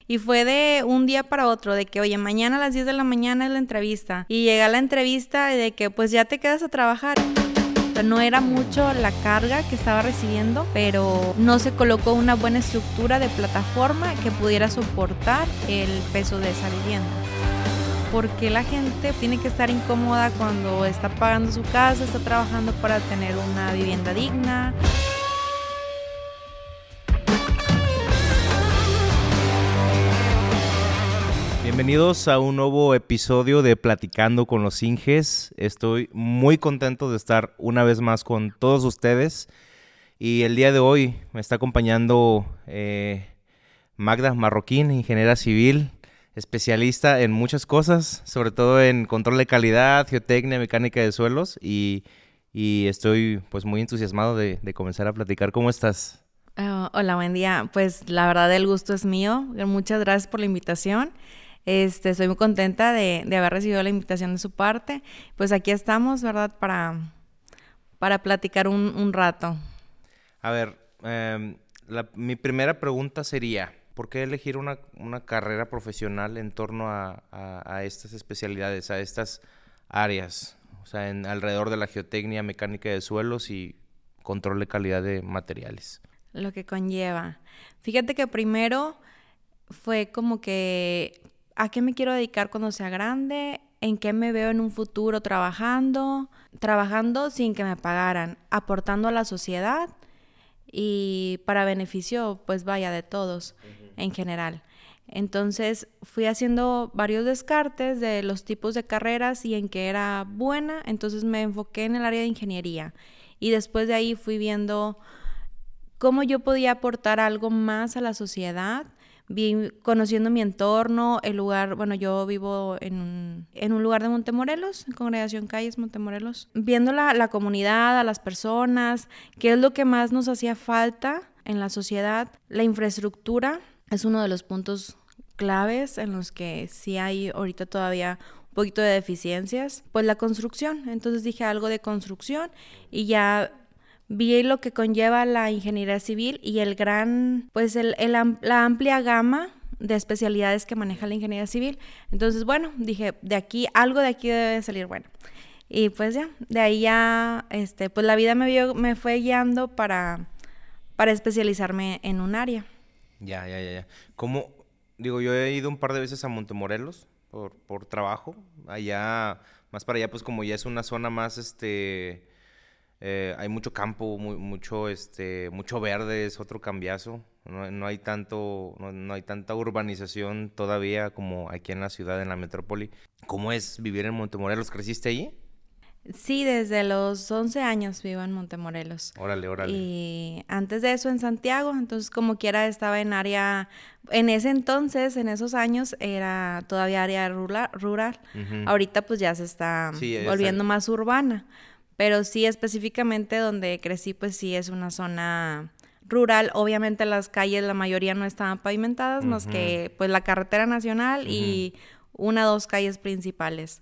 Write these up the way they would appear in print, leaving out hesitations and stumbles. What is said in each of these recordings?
Y fue de un día para otro, de que, oye, mañana a las 10 de la mañana es la entrevista. Y llega a la entrevista de que, pues ya te quedas a trabajar. O sea, no era mucho la carga que estaba recibiendo, pero no se colocó una buena estructura de plataforma que pudiera soportar el peso de esa vivienda. Porque la gente tiene que estar incómoda cuando está pagando su casa, está trabajando para tener una vivienda digna. Bienvenidos a un nuevo episodio de Platicando con los Inges. Estoy muy contento de estar una vez más con todos ustedes. Y el día de hoy me está acompañando Magda Marroquín, ingeniera civil, especialista en muchas cosas, sobre todo en control de calidad, geotecnia, mecánica de suelos. Y estoy pues muy entusiasmado de comenzar a platicar. ¿Cómo estás? Hola, buen día. Pues la verdad el gusto es mío. Muchas gracias por la invitación. Estoy muy contenta de haber recibido la invitación de su parte. Pues aquí estamos, ¿verdad? Para platicar un rato. A ver, mi primera pregunta sería, ¿por qué elegir una carrera profesional en torno a estas especialidades, a estas áreas? O sea, alrededor de la geotecnia, mecánica de suelos y control de calidad de materiales. Lo que conlleva. Fíjate que primero fue como que, ¿a qué me quiero dedicar cuando sea grande? ¿En qué me veo en un futuro trabajando sin que me pagaran, aportando a la sociedad y para beneficio, pues vaya, de todos en general? Entonces fui haciendo varios descartes de los tipos de carreras y en qué era buena, entonces me enfoqué en el área de ingeniería y después de ahí fui viendo cómo yo podía aportar algo más a la sociedad, conociendo mi entorno, el lugar. Bueno, yo vivo en un lugar de Montemorelos, en Congregación Calles, Montemorelos, viendo la comunidad, a las personas, qué es lo que más nos hacía falta en la sociedad. La infraestructura es uno de los puntos claves en los que sí hay ahorita todavía un poquito de deficiencias. Pues la construcción, entonces dije algo de construcción y ya vi lo que conlleva la ingeniería civil y la amplia gama de especialidades que maneja la ingeniería civil. Entonces, bueno, dije, algo de aquí debe salir bueno. Y pues ya, de ahí ya, pues la vida me fue guiando para especializarme en un área. Ya. ¿Cómo? Digo, yo he ido un par de veces a Montemorelos por trabajo. Allá, más para allá, pues como ya es una zona más, hay mucho campo, mucho verde, es otro cambiazo. No hay tanta urbanización todavía como aquí en la ciudad, en la metrópoli. ¿Cómo es vivir en Montemorelos? ¿Creciste ahí? Sí, desde los 11 años vivo en Montemorelos. Órale. Y antes de eso en Santiago, entonces como quiera estaba en área, en ese entonces, en esos años, era todavía área rural. Uh-huh. Ahorita pues ya se está volviendo más urbana. Pero sí, específicamente donde crecí, pues sí es una zona rural. Obviamente las calles, la mayoría no estaban pavimentadas, uh-huh, más que pues la carretera nacional, uh-huh, y 1 o 2 calles principales.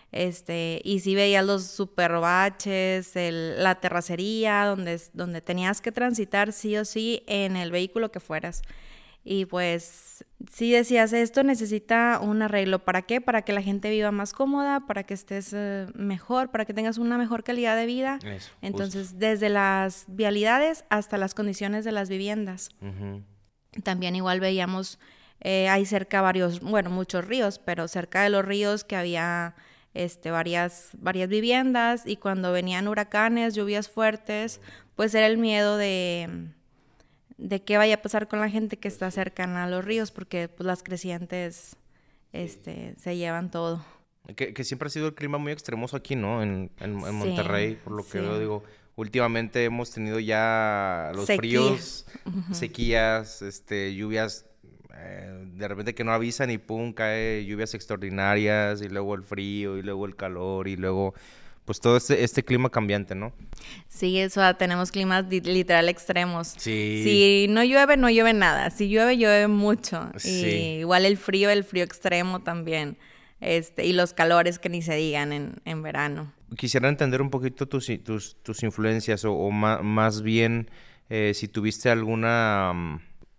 Y sí veías los super baches, la terracería, donde tenías que transitar sí o sí en el vehículo que fueras. Y pues sí decías, esto necesita un arreglo. ¿Para qué? Para que la gente viva más cómoda, para que estés mejor, para que tengas una mejor calidad de vida. Eso, entonces, justo. Desde las vialidades hasta las condiciones de las viviendas. Uh-huh. También igual veíamos, hay cerca muchos ríos, pero cerca de los ríos que había varias viviendas, y cuando venían huracanes, lluvias fuertes, pues era el miedo de qué vaya a pasar con la gente que está cercana a los ríos, porque pues las crecientes se llevan todo. Que siempre ha sido el clima muy extremoso aquí, ¿no? En Monterrey, por lo que yo digo. Últimamente hemos tenido ya los fríos, uh-huh, sequías, lluvias, de repente que no avisan y pum, cae lluvias extraordinarias, y luego el frío, y luego el calor, y luego pues todo este clima cambiante, ¿no? Sí, tenemos climas literal extremos. Sí. Si no llueve, no llueve nada. Si llueve, llueve mucho. Sí. Y igual el frío extremo también. Y los calores que ni se digan en verano. Quisiera entender un poquito tus influencias, o más bien si tuviste alguna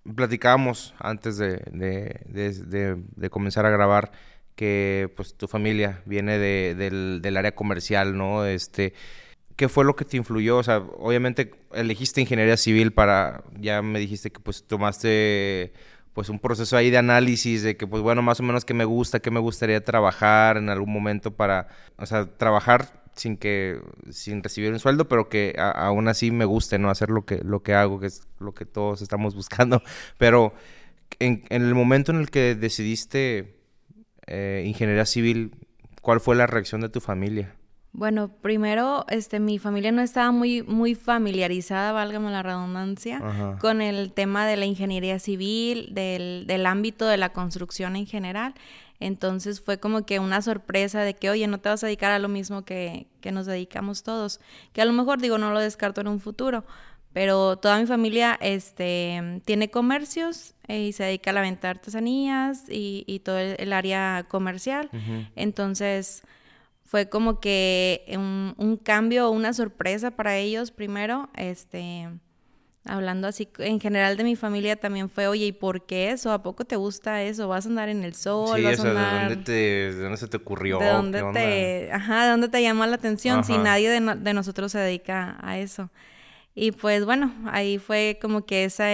platicábamos antes de comenzar a grabar que pues tu familia viene del área comercial, ¿no? ¿Qué fue lo que te influyó? O sea, obviamente elegiste ingeniería civil ya me dijiste que pues tomaste pues un proceso ahí de análisis de que pues bueno, más o menos qué me gustaría trabajar en algún momento o sea, trabajar sin recibir un sueldo, pero que aún así me guste, ¿no? Hacer lo que hago, que es lo que todos estamos buscando. Pero en el momento en el que decidiste ingeniería civil, ¿cuál fue la reacción de tu familia? Bueno, primero, mi familia no estaba muy familiarizada, válgame la redundancia, Ajá. con el tema de la ingeniería civil, del ámbito de la construcción en general. Entonces fue como que una sorpresa de que, oye, no te vas a dedicar a lo mismo que nos dedicamos todos. Que a lo mejor, digo, no lo descarto en un futuro, pero toda mi familia tiene comercios y se dedica a la venta de artesanías y todo el área comercial. Uh-huh. Entonces fue como que un cambio, una sorpresa para ellos primero, hablando así en general de mi familia también fue, oye, ¿y por qué eso? ¿A poco te gusta eso? ¿Vas a andar en el sol? Sí, ¿Vas o a sea, andar...? ¿de dónde se te ocurrió? ¿De ¿Qué dónde onda? ¿de dónde te llama la atención? Si Ajá. nadie de nosotros se dedica a eso. Y pues bueno, ahí fue como que esa,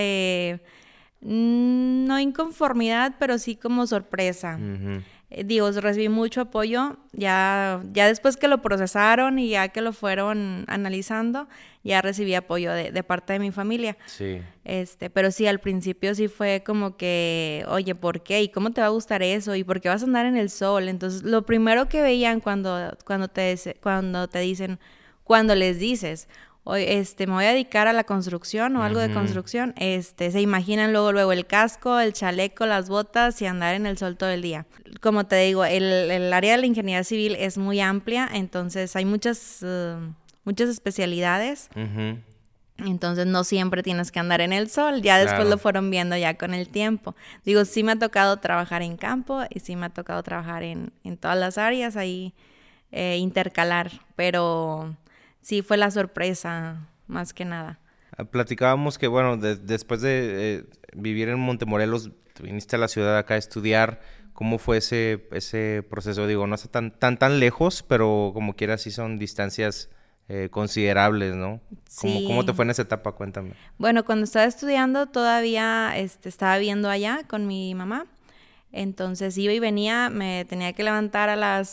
no inconformidad, pero sí como sorpresa. Uh-huh. Digo, recibí mucho apoyo, ya después que lo procesaron y ya que lo fueron analizando, ya recibí apoyo de parte de mi familia. Sí. Pero sí, al principio sí fue como que, oye, ¿por qué? ¿Y cómo te va a gustar eso? ¿Y por qué vas a andar en el sol? Entonces, lo primero que veían cuando te dicen, cuando les dices, oye, me voy a dedicar a la construcción o algo de Uh-huh. construcción, se imaginan luego el casco, el chaleco, las botas y andar en el sol todo el día. Como te digo, el área de la ingeniería civil es muy amplia, entonces hay muchas especialidades. Uh-huh. Entonces no siempre tienes que andar en el sol, ya después Claro. lo fueron viendo ya con el tiempo. Digo, sí me ha tocado trabajar en campo y sí me ha tocado trabajar en todas las áreas, ahí intercalar, pero sí fue la sorpresa más que nada. Platicábamos que, bueno, después de vivir en Montemorelos, te viniste a la ciudad acá a estudiar. ¿Cómo fue ese proceso? Digo, no está tan lejos, pero como quiera sí son distancias considerables, ¿no? Sí. ¿Cómo te fue en esa etapa? Cuéntame. Bueno, cuando estaba estudiando todavía estaba viviendo allá con mi mamá. Entonces iba y venía, tenía que levantar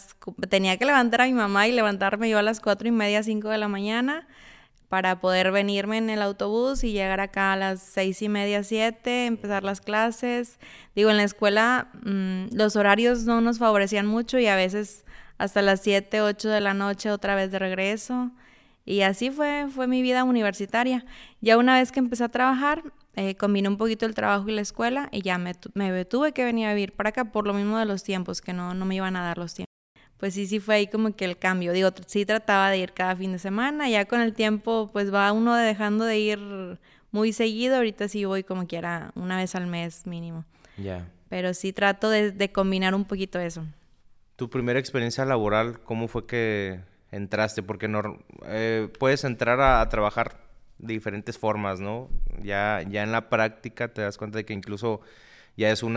a mi mamá y levantarme yo a las 4:30, 5 de la mañana para poder venirme en el autobús y llegar acá a las 6:30, 7, empezar las clases. Digo, en la escuela los horarios no nos favorecían mucho y a veces hasta las 7, 8 de la noche otra vez de regreso. Y así fue mi vida universitaria. Ya una vez que empecé a trabajar, combiné un poquito el trabajo y la escuela y ya me tuve que venir a vivir para acá por lo mismo de los tiempos, que no me iban a dar los tiempos. Pues sí fue ahí como que el cambio. Digo, sí trataba de ir cada fin de semana, ya con el tiempo pues va uno dejando de ir muy seguido. Ahorita sí voy como quiera una vez al mes mínimo. Ya. Pero sí trato de combinar un poquito eso. ¿Tu primera experiencia laboral, cómo fue que entraste? Porque puedes entrar a trabajar de diferentes formas, ¿no? Ya en la práctica te das cuenta de que incluso ya es un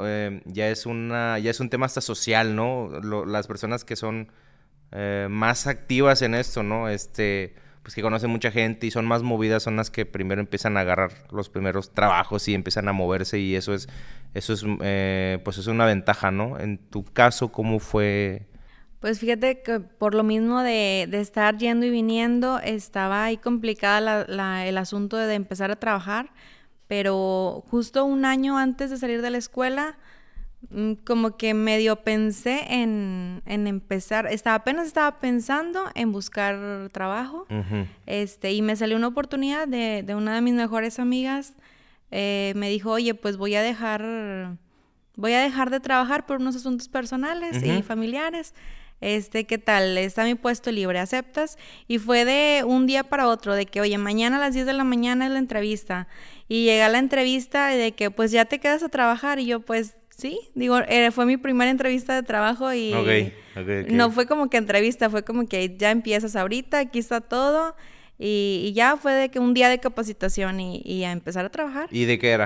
tema hasta social, ¿no? Las personas que son más activas en esto, ¿no? Pues que conocen mucha gente y son más movidas, son las que primero empiezan a agarrar los primeros trabajos y empiezan a moverse, y eso es pues es una ventaja, ¿no? En tu caso, ¿cómo fue? Pues fíjate que por lo mismo de estar yendo y viniendo, estaba ahí complicada el asunto de empezar a trabajar, pero justo un año antes de salir de la escuela, como que medio pensé en empezar, apenas estaba pensando en buscar trabajo. Uh-huh. Y me salió una oportunidad de una de mis mejores amigas. Me dijo, oye, pues voy a dejar de trabajar por unos asuntos personales Uh-huh. y familiares. ¿Qué tal? Está mi puesto libre, ¿aceptas? Y fue de un día para otro, de que, oye, mañana a las 10 de la mañana es la entrevista. Y llegué a la entrevista y de que, pues, ya te quedas a trabajar. Y yo, pues, sí. Digo, fue mi primera entrevista de trabajo y Okay. no fue como que entrevista, fue como que ya empiezas ahorita, aquí está todo. Y ya fue de que un día de capacitación y a empezar a trabajar. ¿Y de qué era?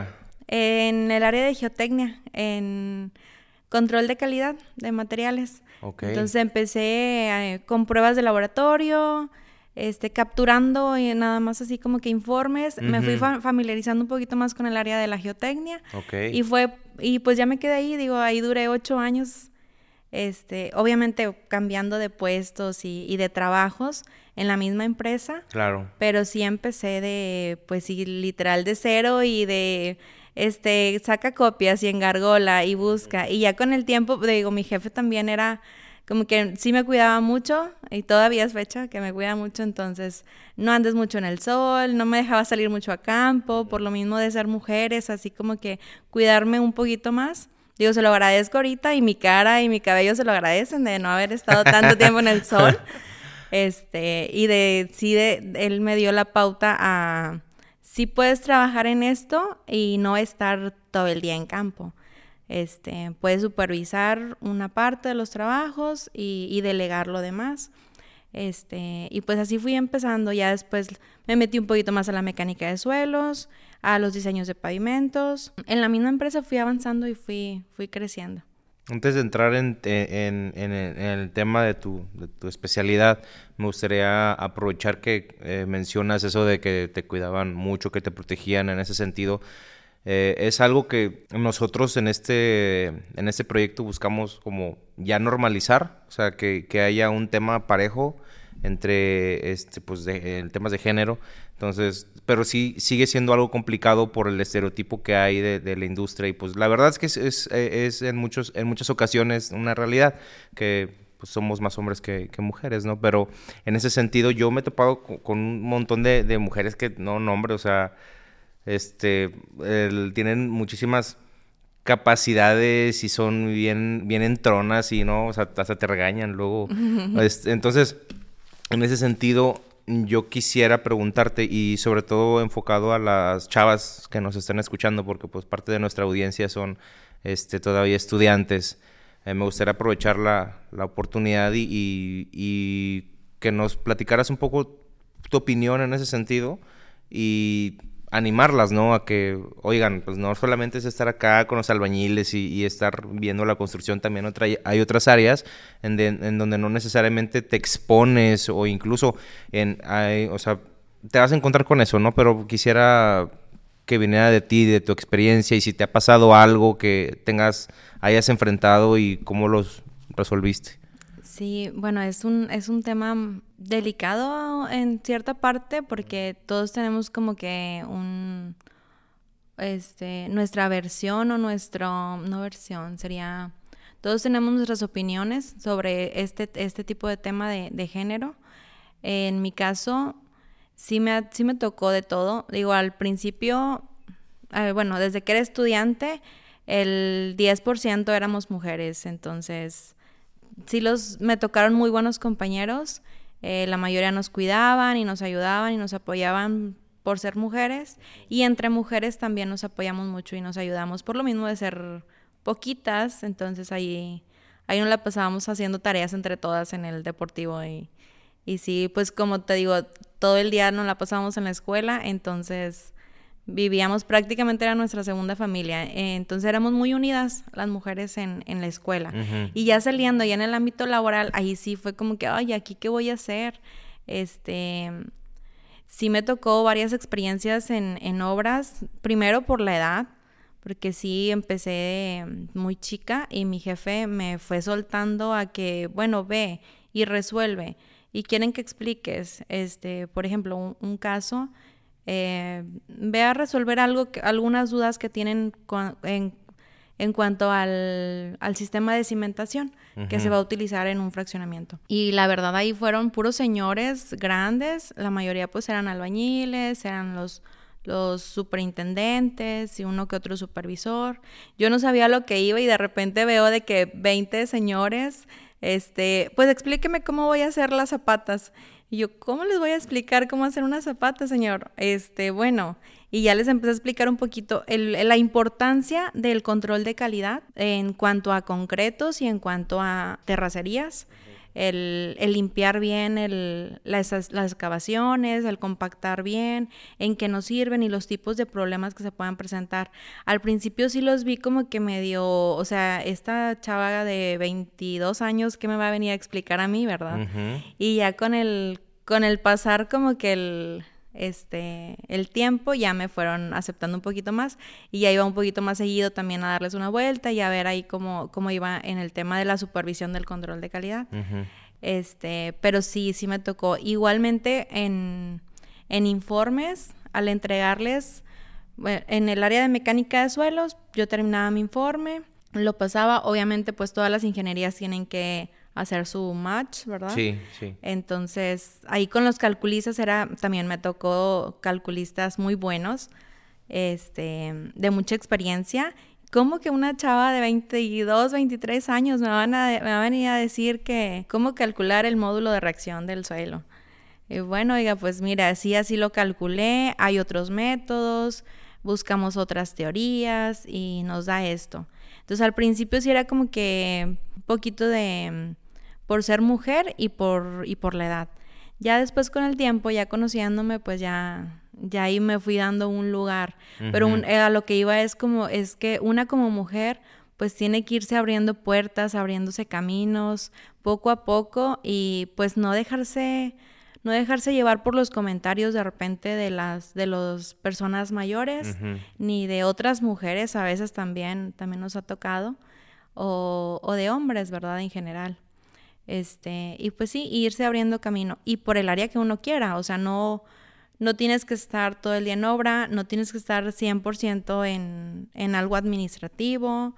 En el área de geotecnia, en control de calidad de materiales. Okay. Entonces empecé con pruebas de laboratorio, capturando y nada más así como que informes. Me fui familiarizando un poquito más con el área de la geotecnia. Okay. Y pues ya me quedé ahí, digo, ahí duré 8 años, obviamente cambiando de puestos y de trabajos en la misma empresa. Claro. Pero sí empecé pues sí, literal de cero y de... saca copias y engargola y busca. Y ya con el tiempo, digo, mi jefe también era como que sí me cuidaba mucho y todavía es fecha que me cuida mucho, entonces no andes mucho en el sol, no me dejaba salir mucho a campo, por lo mismo de ser mujeres, así como que cuidarme un poquito más. Digo, se lo agradezco ahorita y mi cara y mi cabello se lo agradecen de no haber estado tanto tiempo en el sol. Y él me dio la pauta a... Sí puedes trabajar en esto y no estar todo el día en campo. Puedes supervisar una parte de los trabajos y delegar lo demás. Y pues así fui empezando. Ya después me metí un poquito más a la mecánica de suelos, a los diseños de pavimentos. En la misma empresa fui avanzando y fui creciendo. Antes de entrar en el tema de tu especialidad, me gustaría aprovechar que mencionas eso de que te cuidaban mucho, que te protegían en ese sentido. Es algo que nosotros en este proyecto buscamos como ya normalizar, o sea, que haya un tema parejo entre en temas de género. Entonces, pero sí sigue siendo algo complicado por el estereotipo que hay de la industria, y pues la verdad es que es en muchas ocasiones una realidad que pues somos más hombres que mujeres, ¿no? Pero en ese sentido yo me he topado con un montón de mujeres que no, hombre, o sea, tienen muchísimas capacidades y son bien entronas y no, o sea, hasta te regañan luego. Entonces, en ese sentido, yo quisiera preguntarte, y sobre todo enfocado a las chavas que nos están escuchando, porque pues parte de nuestra audiencia son todavía estudiantes. Me gustaría aprovechar la oportunidad y que nos platicaras un poco tu opinión en ese sentido y animarlas, ¿no? A que, oigan, pues no solamente es estar acá con los albañiles y estar viendo la construcción, también hay otras áreas en donde no necesariamente te expones, o incluso o sea, te vas a encontrar con eso, ¿no? Pero quisiera que viniera de ti, de tu experiencia, y si te ha pasado algo que hayas enfrentado y cómo los resolviste. Sí, bueno, es un tema delicado en cierta parte porque todos tenemos como que nuestra versión o no versión, sería, todos tenemos nuestras opiniones sobre este tipo de tema de género. En mi caso, sí me tocó de todo. Digo, al principio, bueno, desde que era estudiante, el 10% éramos mujeres, entonces... Sí, me tocaron muy buenos compañeros, la mayoría nos cuidaban y nos ayudaban y nos apoyaban por ser mujeres, y entre mujeres también nos apoyamos mucho y nos ayudamos por lo mismo de ser poquitas, entonces ahí nos la pasábamos haciendo tareas entre todas en el deportivo y sí, pues como te digo, todo el día nos la pasábamos en la escuela, entonces... Vivíamos, prácticamente era nuestra segunda familia, entonces éramos muy unidas las mujeres en la escuela. Uh-huh. Y ya saliendo, ya en el ámbito laboral, ahí sí fue como que, ay, ¿aquí qué voy a hacer? Sí me tocó varias experiencias en obras, primero por la edad, porque sí empecé muy chica y mi jefe me fue soltando a que, bueno, ve y resuelve, y quieren que expliques, por ejemplo, un caso... ve a resolver algunas dudas que tienen en cuanto al sistema de cimentación uh-huh. que se va a utilizar en un fraccionamiento. Y la verdad ahí fueron puros señores grandes, la mayoría pues eran albañiles, eran los superintendentes y uno que otro supervisor. Yo no sabía lo que iba y de repente veo de que 20 señores, pues explíqueme cómo voy a hacer las zapatas. Y yo, ¿cómo les voy a explicar cómo hacer una zapata, señor? Bueno, y ya les empecé a explicar un poquito la importancia del control de calidad en cuanto a concretos y en cuanto a terracerías. el limpiar bien las excavaciones, el compactar bien, en qué nos sirven y los tipos de problemas que se puedan presentar. Al principio sí los vi como que medio, o sea, esta chava de 22 años, ¿qué me va a venir a explicar a mí, verdad? Ujú. Y ya con el pasar como que el tiempo ya me fueron aceptando un poquito más y ya iba un poquito más seguido también a darles una vuelta y a ver ahí cómo iba en el tema de la supervisión del control de calidad. Ujú. Pero sí me tocó. Igualmente en informes, al entregarles, bueno, en el área de mecánica de suelos, yo terminaba mi informe, lo pasaba, obviamente pues todas las ingenierías tienen que hacer su match, ¿verdad? Sí, sí. Entonces, ahí con los calculistas también me tocó calculistas muy buenos, de mucha experiencia. ¿Cómo que una chava de 22, 23 años me va a venir a decir que cómo calcular el módulo de reacción del suelo? Y bueno, oiga, pues mira, así lo calculé, hay otros métodos, buscamos otras teorías y nos da esto. Entonces, al principio sí era como que un poquito de por ser mujer y por la edad. Ya después con el tiempo, ya conociéndome, pues ya ahí me fui dando un lugar. Ujú. Pero a lo que iba es que una como mujer pues tiene que irse abriendo puertas, abriéndose caminos, poco a poco y pues no dejarse llevar por los comentarios de repente de las personas mayores, Ujú. ni de otras mujeres, a veces también nos ha tocado, o de hombres, ¿verdad? En general. Y pues sí, irse abriendo camino. Y por el área que uno quiera, o sea, no tienes que estar todo el día en obra, no tienes que estar 100% en algo administrativo.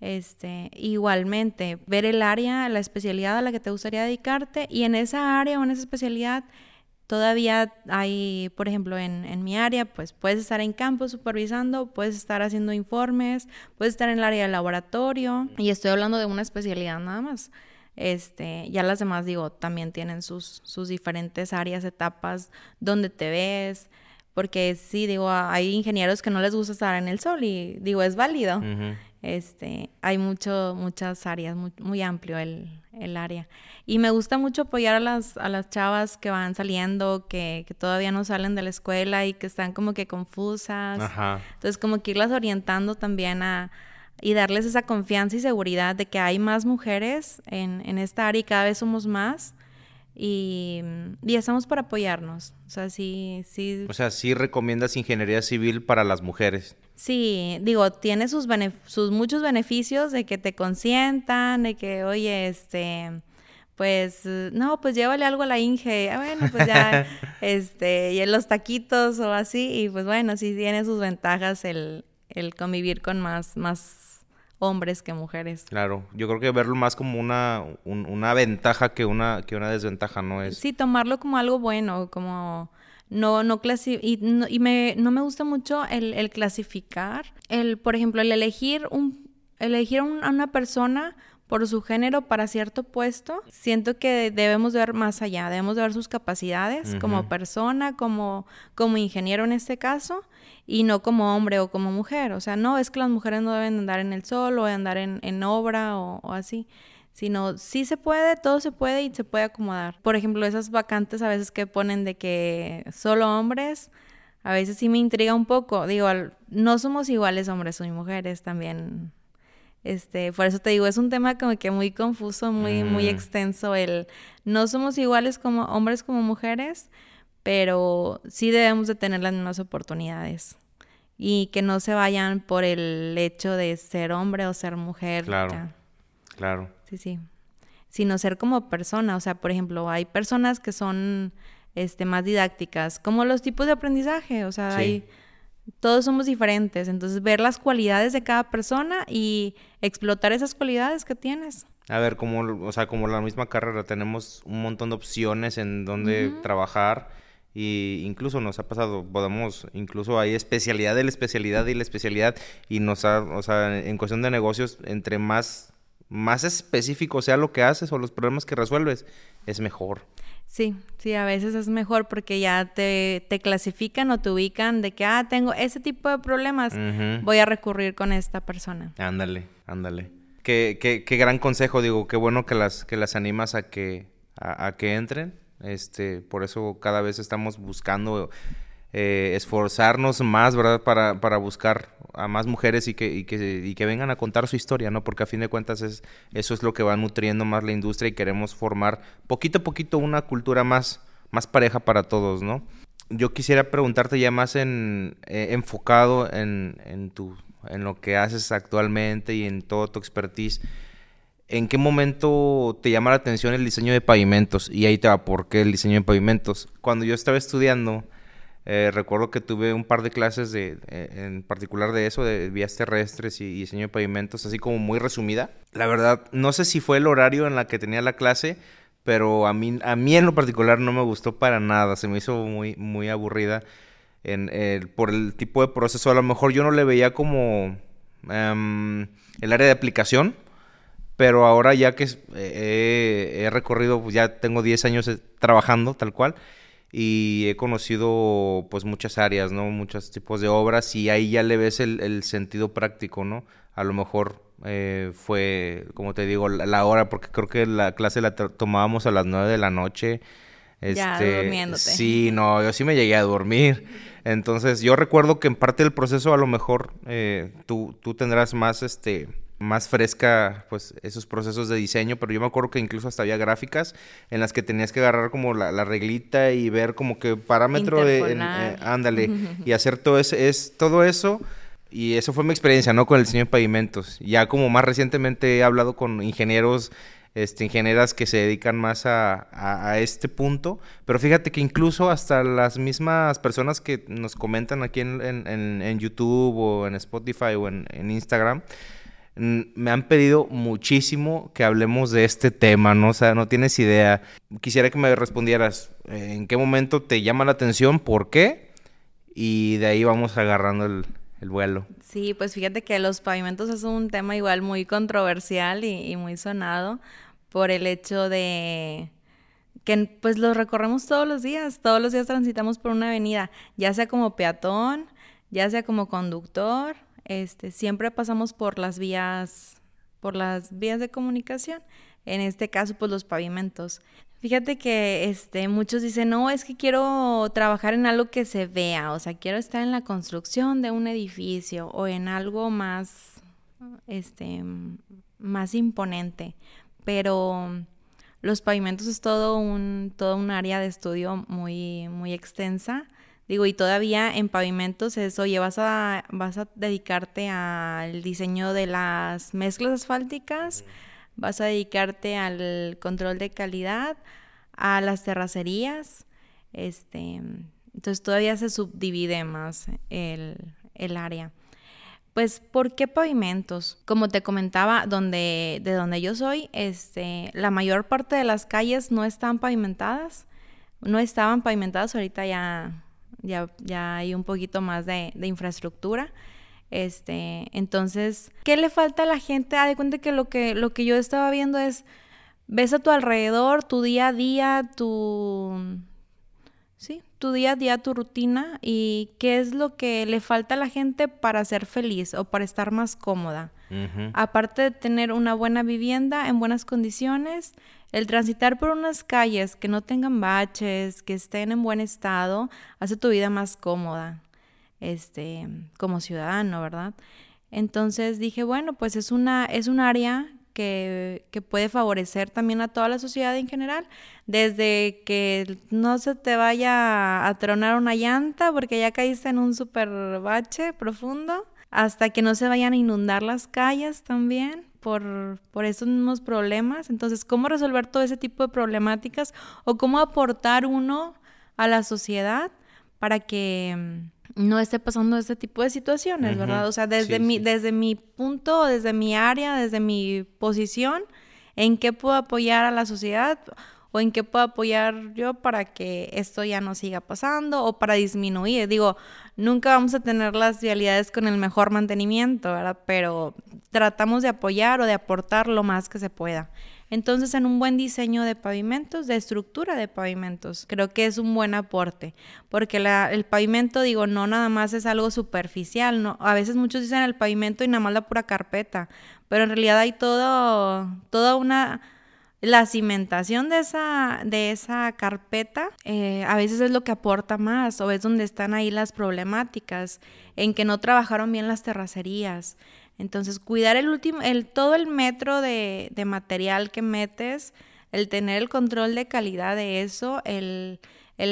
Igualmente, ver el área, la especialidad a la que te gustaría dedicarte y en esa área o en esa especialidad todavía hay, por ejemplo, en mi área, pues puedes estar en campo supervisando, puedes estar haciendo informes, puedes estar en el área de laboratorio y estoy hablando de una especialidad nada más. Ya las demás, digo, también tienen sus diferentes áreas, etapas, donde te ves, porque sí, digo, hay ingenieros que no les gusta estar en el sol y digo, es válido. Ujú. Hay muchas áreas, muy amplio el área. Y me gusta mucho apoyar a las chavas que van saliendo, que todavía no salen de la escuela y que están como que confusas. Ajá. Entonces, como que irlas orientando también y darles esa confianza y seguridad de que hay más mujeres en esta área y cada vez somos más. Y estamos para apoyarnos. O sea, sí. O sea, sí recomiendas ingeniería civil para las mujeres. Sí, digo, tiene sus muchos beneficios de que te consientan, de que, oye, pues, no, pues llévale algo a la Inge. Bueno, pues ya, y en los taquitos o así, y pues bueno, sí tiene sus ventajas el convivir con más hombres que mujeres. Claro, yo creo que verlo más como una ventaja que una desventaja, ¿no es? Sí, tomarlo como algo bueno, como no y no me gusta mucho el clasificar, por ejemplo, el elegir a una persona por su género para cierto puesto. Siento que debemos de ver más allá, debemos de ver sus capacidades como persona, como ingeniero en este caso, y no como hombre o como mujer. O sea, no es que las mujeres no deben andar en el sol o andar en obra o así, sino sí se puede, todo se puede y se puede acomodar. Por ejemplo, esas vacantes a veces que ponen de que solo hombres, a veces sí me intriga un poco. Digo, no somos iguales hombres y mujeres también. Por eso te digo, es un tema como que muy confuso, muy extenso. No somos iguales como hombres como mujeres, pero sí debemos de tener las mismas oportunidades. Y que no se vayan por el hecho de ser hombre o ser mujer. Claro, Ya. claro. Sí. Sino ser como persona. O sea, por ejemplo, hay personas que son más didácticas, como los tipos de aprendizaje. O sea, Sí. todos somos diferentes. Entonces, ver las cualidades de cada persona y explotar esas cualidades que tienes. A ver, como la misma carrera, tenemos un montón de opciones en donde trabajar y incluso nos ha pasado, incluso hay especialidad de la especialidad y la especialidad y en cuestión de negocios, entre más específico sea lo que haces o los problemas que resuelves, es mejor. Sí, a veces es mejor porque ya te clasifican o te ubican de que, tengo ese tipo de problemas, voy a recurrir con esta persona. Ándale. Qué gran consejo, digo, qué bueno que las animas a que entren. Por eso cada vez estamos buscando esforzarnos más, ¿verdad? Para buscar a más mujeres y que vengan a contar su historia, ¿no? Porque a fin de cuentas eso es lo que va nutriendo más la industria y queremos formar poquito a poquito una cultura más pareja para todos, ¿no? Yo quisiera preguntarte ya más enfocado en lo que haces actualmente y en todo tu expertise. ¿En qué momento te llama la atención el diseño de pavimentos? Y ahí te va, ¿por qué el diseño de pavimentos? Cuando yo estaba estudiando, recuerdo que tuve un par de clases en particular de eso, de vías terrestres y diseño de pavimentos, así como muy resumida. La verdad, no sé si fue el horario en la que tenía la clase, pero a mí en lo particular no me gustó para nada, se me hizo muy aburrida por el tipo de proceso. A lo mejor yo no le veía como el área de aplicación, pero ahora ya que he recorrido, pues ya tengo 10 años trabajando tal cual, y he conocido pues muchas áreas, ¿no? Muchos tipos de obras, y ahí ya le ves el sentido práctico, ¿no? A lo mejor fue, como te digo, la hora, porque creo que la clase la tomábamos a las 9 de la noche. Ya durmiéndote. Sí, no, yo sí me llegué a dormir. Entonces, yo recuerdo que en parte del proceso a lo mejor tú tendrás más fresca, pues, esos procesos de diseño, pero yo me acuerdo que incluso hasta había gráficas en las que tenías que agarrar como la reglita y ver como que parámetro ándale, y hacer todo eso, y eso fue mi experiencia, ¿no? Con el diseño de pavimentos. Ya como más recientemente he hablado con ingenieros, ingenieras que se dedican más a este punto, pero fíjate que incluso hasta las mismas personas que nos comentan aquí en YouTube o en Spotify o en Instagram, me han pedido muchísimo que hablemos de este tema, ¿no? O sea, no tienes idea. Quisiera que me respondieras en qué momento te llama la atención, por qué, y de ahí vamos agarrando el vuelo. Sí, pues fíjate que los pavimentos es un tema igual muy controversial y muy sonado por el hecho de que pues los recorremos todos los días transitamos por una avenida, ya sea como peatón, ya sea como conductor, siempre pasamos por las vías de comunicación, en este caso pues los pavimentos. Fíjate que muchos dicen, no, es que quiero trabajar en algo que se vea, o sea, quiero estar en la construcción de un edificio o en algo más, más imponente, pero los pavimentos es todo un área de estudio muy extensa. Digo, y todavía en pavimentos es, oye, vas a dedicarte al diseño de las mezclas asfálticas, vas a dedicarte al control de calidad, a las terracerías, entonces todavía se subdivide más el área. Pues, ¿por qué pavimentos? Como te comentaba, de donde yo soy, la mayor parte de las calles no estaban pavimentadas, ahorita ya hay un poquito más de infraestructura. Entonces, ¿qué le falta a la gente? Haz de cuenta que lo que yo estaba viendo es, ves a tu alrededor, tu día a día, tu día a día, tu rutina, y qué es lo que le falta a la gente para ser feliz o para estar más cómoda. Uh-huh. Aparte de tener una buena vivienda en buenas condiciones, el transitar por unas calles que no tengan baches, que estén en buen estado, hace tu vida más cómoda, como ciudadano, ¿verdad? Entonces dije, bueno, pues es un área que puede favorecer también a toda la sociedad en general, desde que no se te vaya a tronar una llanta porque ya caíste en un super bache profundo, hasta que no se vayan a inundar las calles también por esos mismos problemas. Entonces, ¿cómo resolver todo ese tipo de problemáticas o cómo aportar uno a la sociedad para que no esté pasando este tipo de situaciones, uh-huh, ¿verdad? O sea, desde mi punto, desde mi área, desde mi posición, ¿en qué puedo apoyar a la sociedad? o en qué puedo apoyar yo para que esto ya no siga pasando o para disminuir. Digo, nunca vamos a tener las vialidades con el mejor mantenimiento, ¿verdad? Pero tratamos de apoyar o de aportar lo más que se pueda. Entonces, en un buen diseño de pavimentos, de estructura de pavimentos, creo que es un buen aporte, porque el pavimento, digo, no nada más es algo superficial, ¿no? A veces muchos dicen el pavimento y nada más la pura carpeta, pero en realidad hay toda una... La cimentación de esa carpeta a veces es lo que aporta más, o es donde están ahí las problemáticas, en que no trabajaron bien las terracerías. Entonces, cuidar todo el metro de material que metes, el tener el control de calidad de eso, el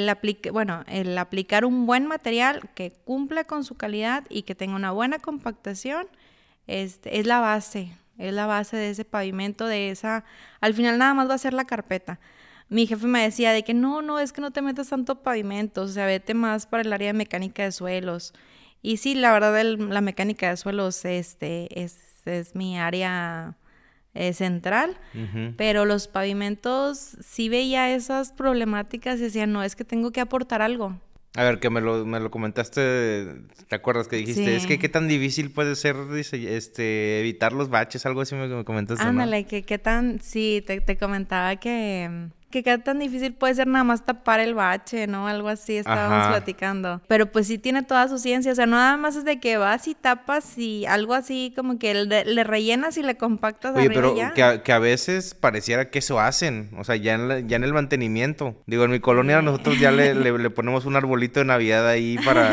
aplicar un buen material que cumpla con su calidad y que tenga una buena compactación, es la base. Es la base de ese pavimento, al final nada más va a ser la carpeta. Mi jefe me decía de que no, es que no te metas tanto pavimento, o sea, vete más para el área de mecánica de suelos. Y sí, la verdad, la mecánica de suelos es mi área central, pero los pavimentos sí veía esas problemáticas y decía, no, es que tengo que aportar algo. A ver, que me lo comentaste, ¿te acuerdas que dijiste? Sí. Es que qué tan difícil puede ser evitar los baches, algo así me comentaste, ¿no? Ándale, sí, te comentaba que qué tan difícil puede ser nada más tapar el bache, ¿no? Algo así estábamos platicando. Pero pues sí tiene toda su ciencia, o sea, no nada más es de que vas y tapas y algo así como que le rellenas y le compactas. Oye, pero que a veces pareciera que eso hacen, o sea, ya en el mantenimiento. Digo, en mi colonia nosotros ya le ponemos un arbolito de Navidad ahí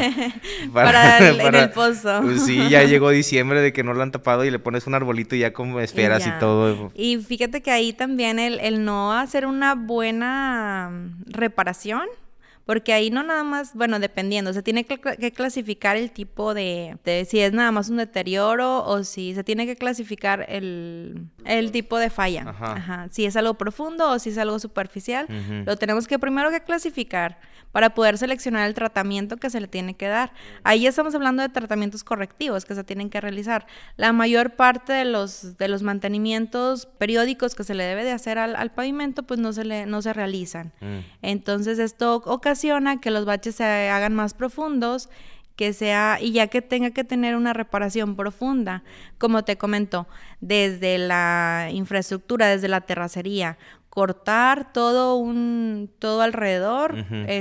en el pozo. Pues sí, ya llegó diciembre de que no lo han tapado y le pones un arbolito y ya como esferas y todo. Y fíjate que ahí también el no hacer una buena reparación, porque ahí no nada más, bueno, dependiendo, se tiene que clasificar el tipo de si es nada más un deterioro o si se tiene que clasificar el tipo de falla. Ajá. Si es algo profundo o si es algo superficial, lo tenemos que primero que clasificar para poder seleccionar el tratamiento que se le tiene que dar. Ahí ya estamos hablando de tratamientos correctivos que se tienen que realizar. La mayor parte de los mantenimientos periódicos que se le debe de hacer al pavimento, pues no se realizan. Entonces esto ocasiona que los baches se hagan más profundos, y ya que tenga que tener una reparación profunda, como te comento, desde la infraestructura, desde la terracería, cortar todo alrededor,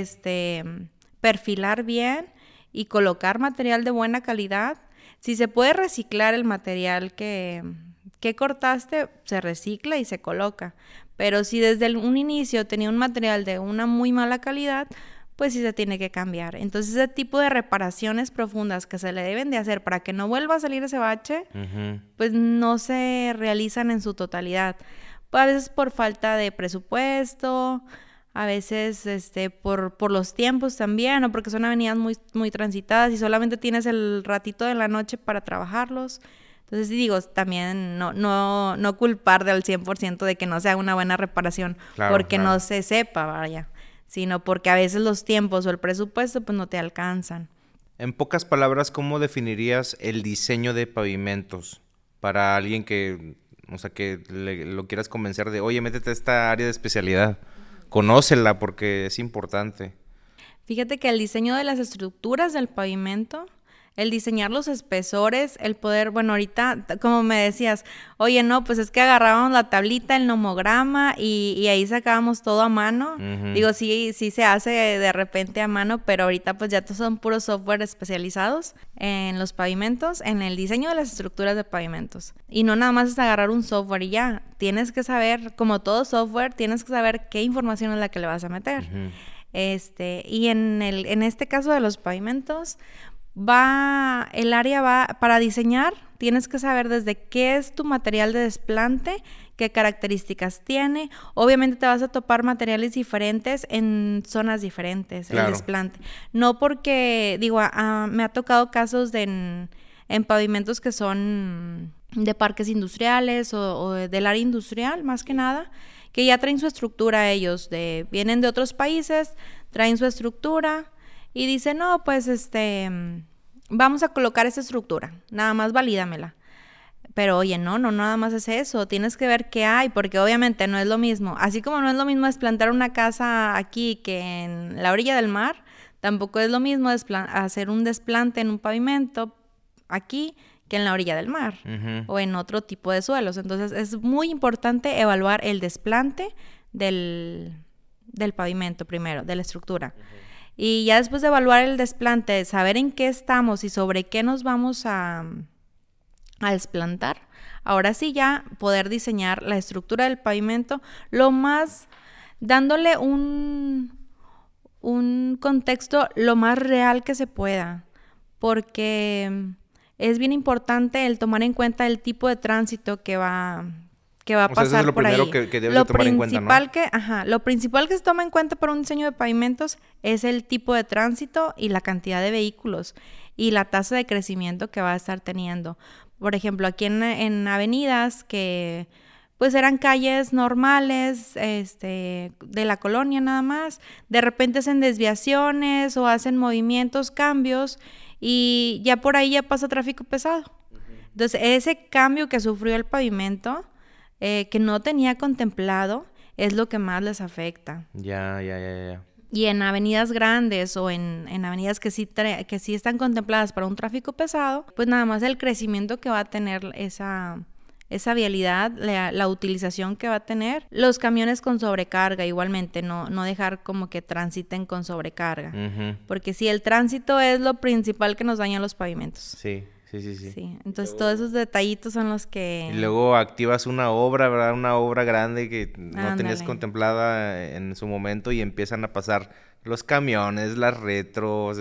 perfilar bien y colocar material de buena calidad. Si se puede reciclar el material que cortaste, se recicla y se coloca. Pero si desde un inicio tenía un material de una muy mala calidad, pues sí se tiene que cambiar. Entonces, ese tipo de reparaciones profundas que se le deben de hacer para que no vuelva a salir ese bache, pues no se realizan en su totalidad. Pues a veces por falta de presupuesto, a veces por los tiempos también, o porque son avenidas muy, muy transitadas y solamente tienes el ratito de la noche para trabajarlos. Entonces, digo, también no culpar del 100% de que no se haga una buena reparación, porque no se sepa, vaya, sino porque a veces los tiempos o el presupuesto pues no te alcanzan. En pocas palabras, ¿cómo definirías el diseño de pavimentos para alguien que, o sea, que lo quieras convencer de, oye, métete a esta área de especialidad, conócela porque es importante? Fíjate que el diseño de las estructuras del pavimento, el diseñar los espesores, el poder, bueno, ahorita, como me decías, oye, no, pues es que agarrábamos la tablita, el nomograma y ahí sacábamos todo a mano. Digo, sí se hace de repente a mano, pero ahorita pues ya son puros software especializados en los pavimentos, en el diseño de las estructuras de pavimentos. Y no nada más es agarrar un software y ya, tienes que saber, como todo software, tienes que saber qué información es la que le vas a meter. Y en este caso de los pavimentos, el área va para diseñar, tienes que saber desde qué es tu material de desplante, qué características tiene. Obviamente te vas a topar materiales diferentes en zonas diferentes, claro. El desplante. No porque, digo, me ha tocado casos en pavimentos que son de parques industriales o del área industrial, más que nada, que ya traen su estructura ellos, vienen de otros países, traen su estructura y dicen, no, pues vamos a colocar esa estructura, nada más valídamela. Pero oye, no nada más es eso, tienes que ver qué hay, porque obviamente no es lo mismo. Así como no es lo mismo desplantar una casa aquí que en la orilla del mar, tampoco es lo mismo hacer un desplante en un pavimento aquí que en la orilla del mar o en otro tipo de suelos. Entonces es muy importante evaluar el desplante del pavimento primero, de la estructura. Y ya después de evaluar el desplante, saber en qué estamos y sobre qué nos vamos a desplantar, ahora sí ya poder diseñar la estructura del pavimento dándole un contexto lo más real que se pueda, porque es bien importante el tomar en cuenta el tipo de tránsito que va a pasar eso es lo por primero ahí. que debes de tomar en cuenta, ¿no? Lo principal que se toma en cuenta para un diseño de pavimentos es el tipo de tránsito y la cantidad de vehículos y la tasa de crecimiento que va a estar teniendo. Por ejemplo, aquí en avenidas que pues eran calles normales, de la colonia nada más, de repente hacen desviaciones o hacen movimientos, cambios, y ya por ahí ya pasa tráfico pesado. Entonces, ese cambio que sufrió el pavimento, que no tenía contemplado, es lo que más les afecta. Ya. Y en avenidas grandes o en avenidas que sí están contempladas para un tráfico pesado, pues nada más el crecimiento que va a tener esa vialidad, la utilización que va a tener. Los camiones con sobrecarga igualmente, no dejar como que transiten con sobrecarga. Porque sí, el tránsito es lo principal que nos daña los pavimentos. Sí. Entonces todos esos detallitos son los que... Y luego activas una obra, ¿verdad? Una obra grande que no Ándale. tenías contemplada en su momento y empiezan a pasar los camiones, las retros,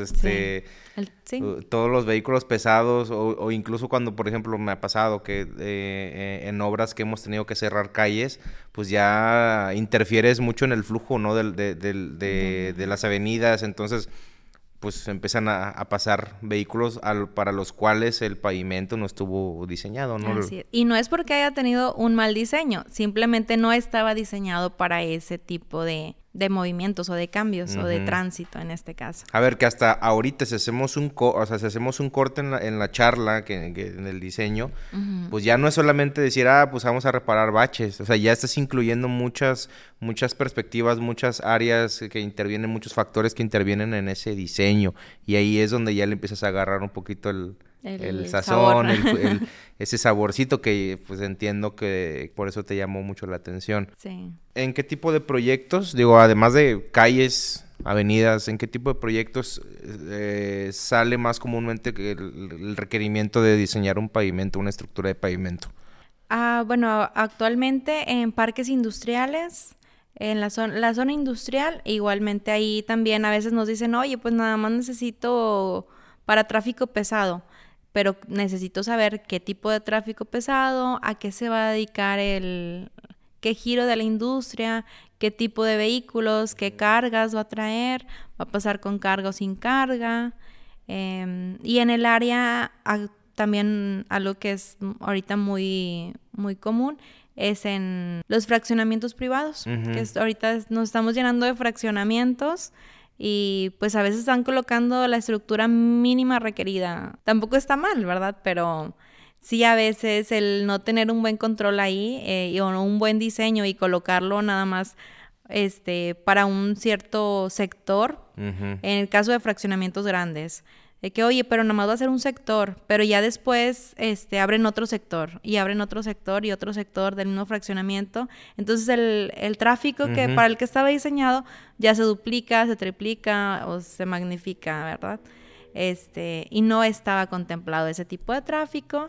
todos los vehículos pesados o incluso cuando, por ejemplo, me ha pasado que en obras que hemos tenido que cerrar calles, pues ya interfieres mucho en el flujo, ¿no? de las avenidas, entonces pues empiezan a pasar vehículos para los cuales el pavimento no estuvo diseñado, ¿no? Así es. Y no es porque haya tenido un mal diseño, simplemente no estaba diseñado para ese tipo de movimientos o de cambios o de tránsito en este caso. A ver, que hasta ahorita si hacemos un corte en la charla, que en el diseño, pues ya no es solamente decir, pues vamos a reparar baches, o sea, ya estás incluyendo muchas perspectivas, muchas áreas que intervienen, muchos factores que intervienen en ese diseño, y ahí es donde ya le empiezas a agarrar un poquito el sazón, ese saborcito que pues entiendo que por eso te llamó mucho la atención. Sí. ¿En qué tipo de proyectos, digo, además de calles, avenidas, en qué tipo de proyectos sale más comúnmente el requerimiento de diseñar un pavimento, una estructura de pavimento? Bueno, actualmente en parques industriales, en la zona industrial, igualmente ahí también a veces nos dicen, oye, pues nada más necesito para tráfico pesado, pero necesito saber qué tipo de tráfico pesado, a qué se va a dedicar qué giro de la industria, qué tipo de vehículos, qué cargas va a traer, va a pasar con carga o sin carga. Y en el área también algo que es ahorita muy, muy común es en los fraccionamientos privados, que ahorita nos estamos llenando de fraccionamientos. Y pues a veces están colocando la estructura mínima requerida. Tampoco está mal, ¿verdad? Pero sí, a veces el no tener un buen control ahí o un buen diseño y colocarlo nada más para un cierto sector, en el caso de fraccionamientos grandes, de que oye, pero nada más va a ser un sector, pero ya después abren otro sector y abren otro sector y otro sector del mismo fraccionamiento. Entonces el tráfico que para el que estaba diseñado ya se duplica, se triplica o se magnifica, ¿verdad? Y no estaba contemplado ese tipo de tráfico.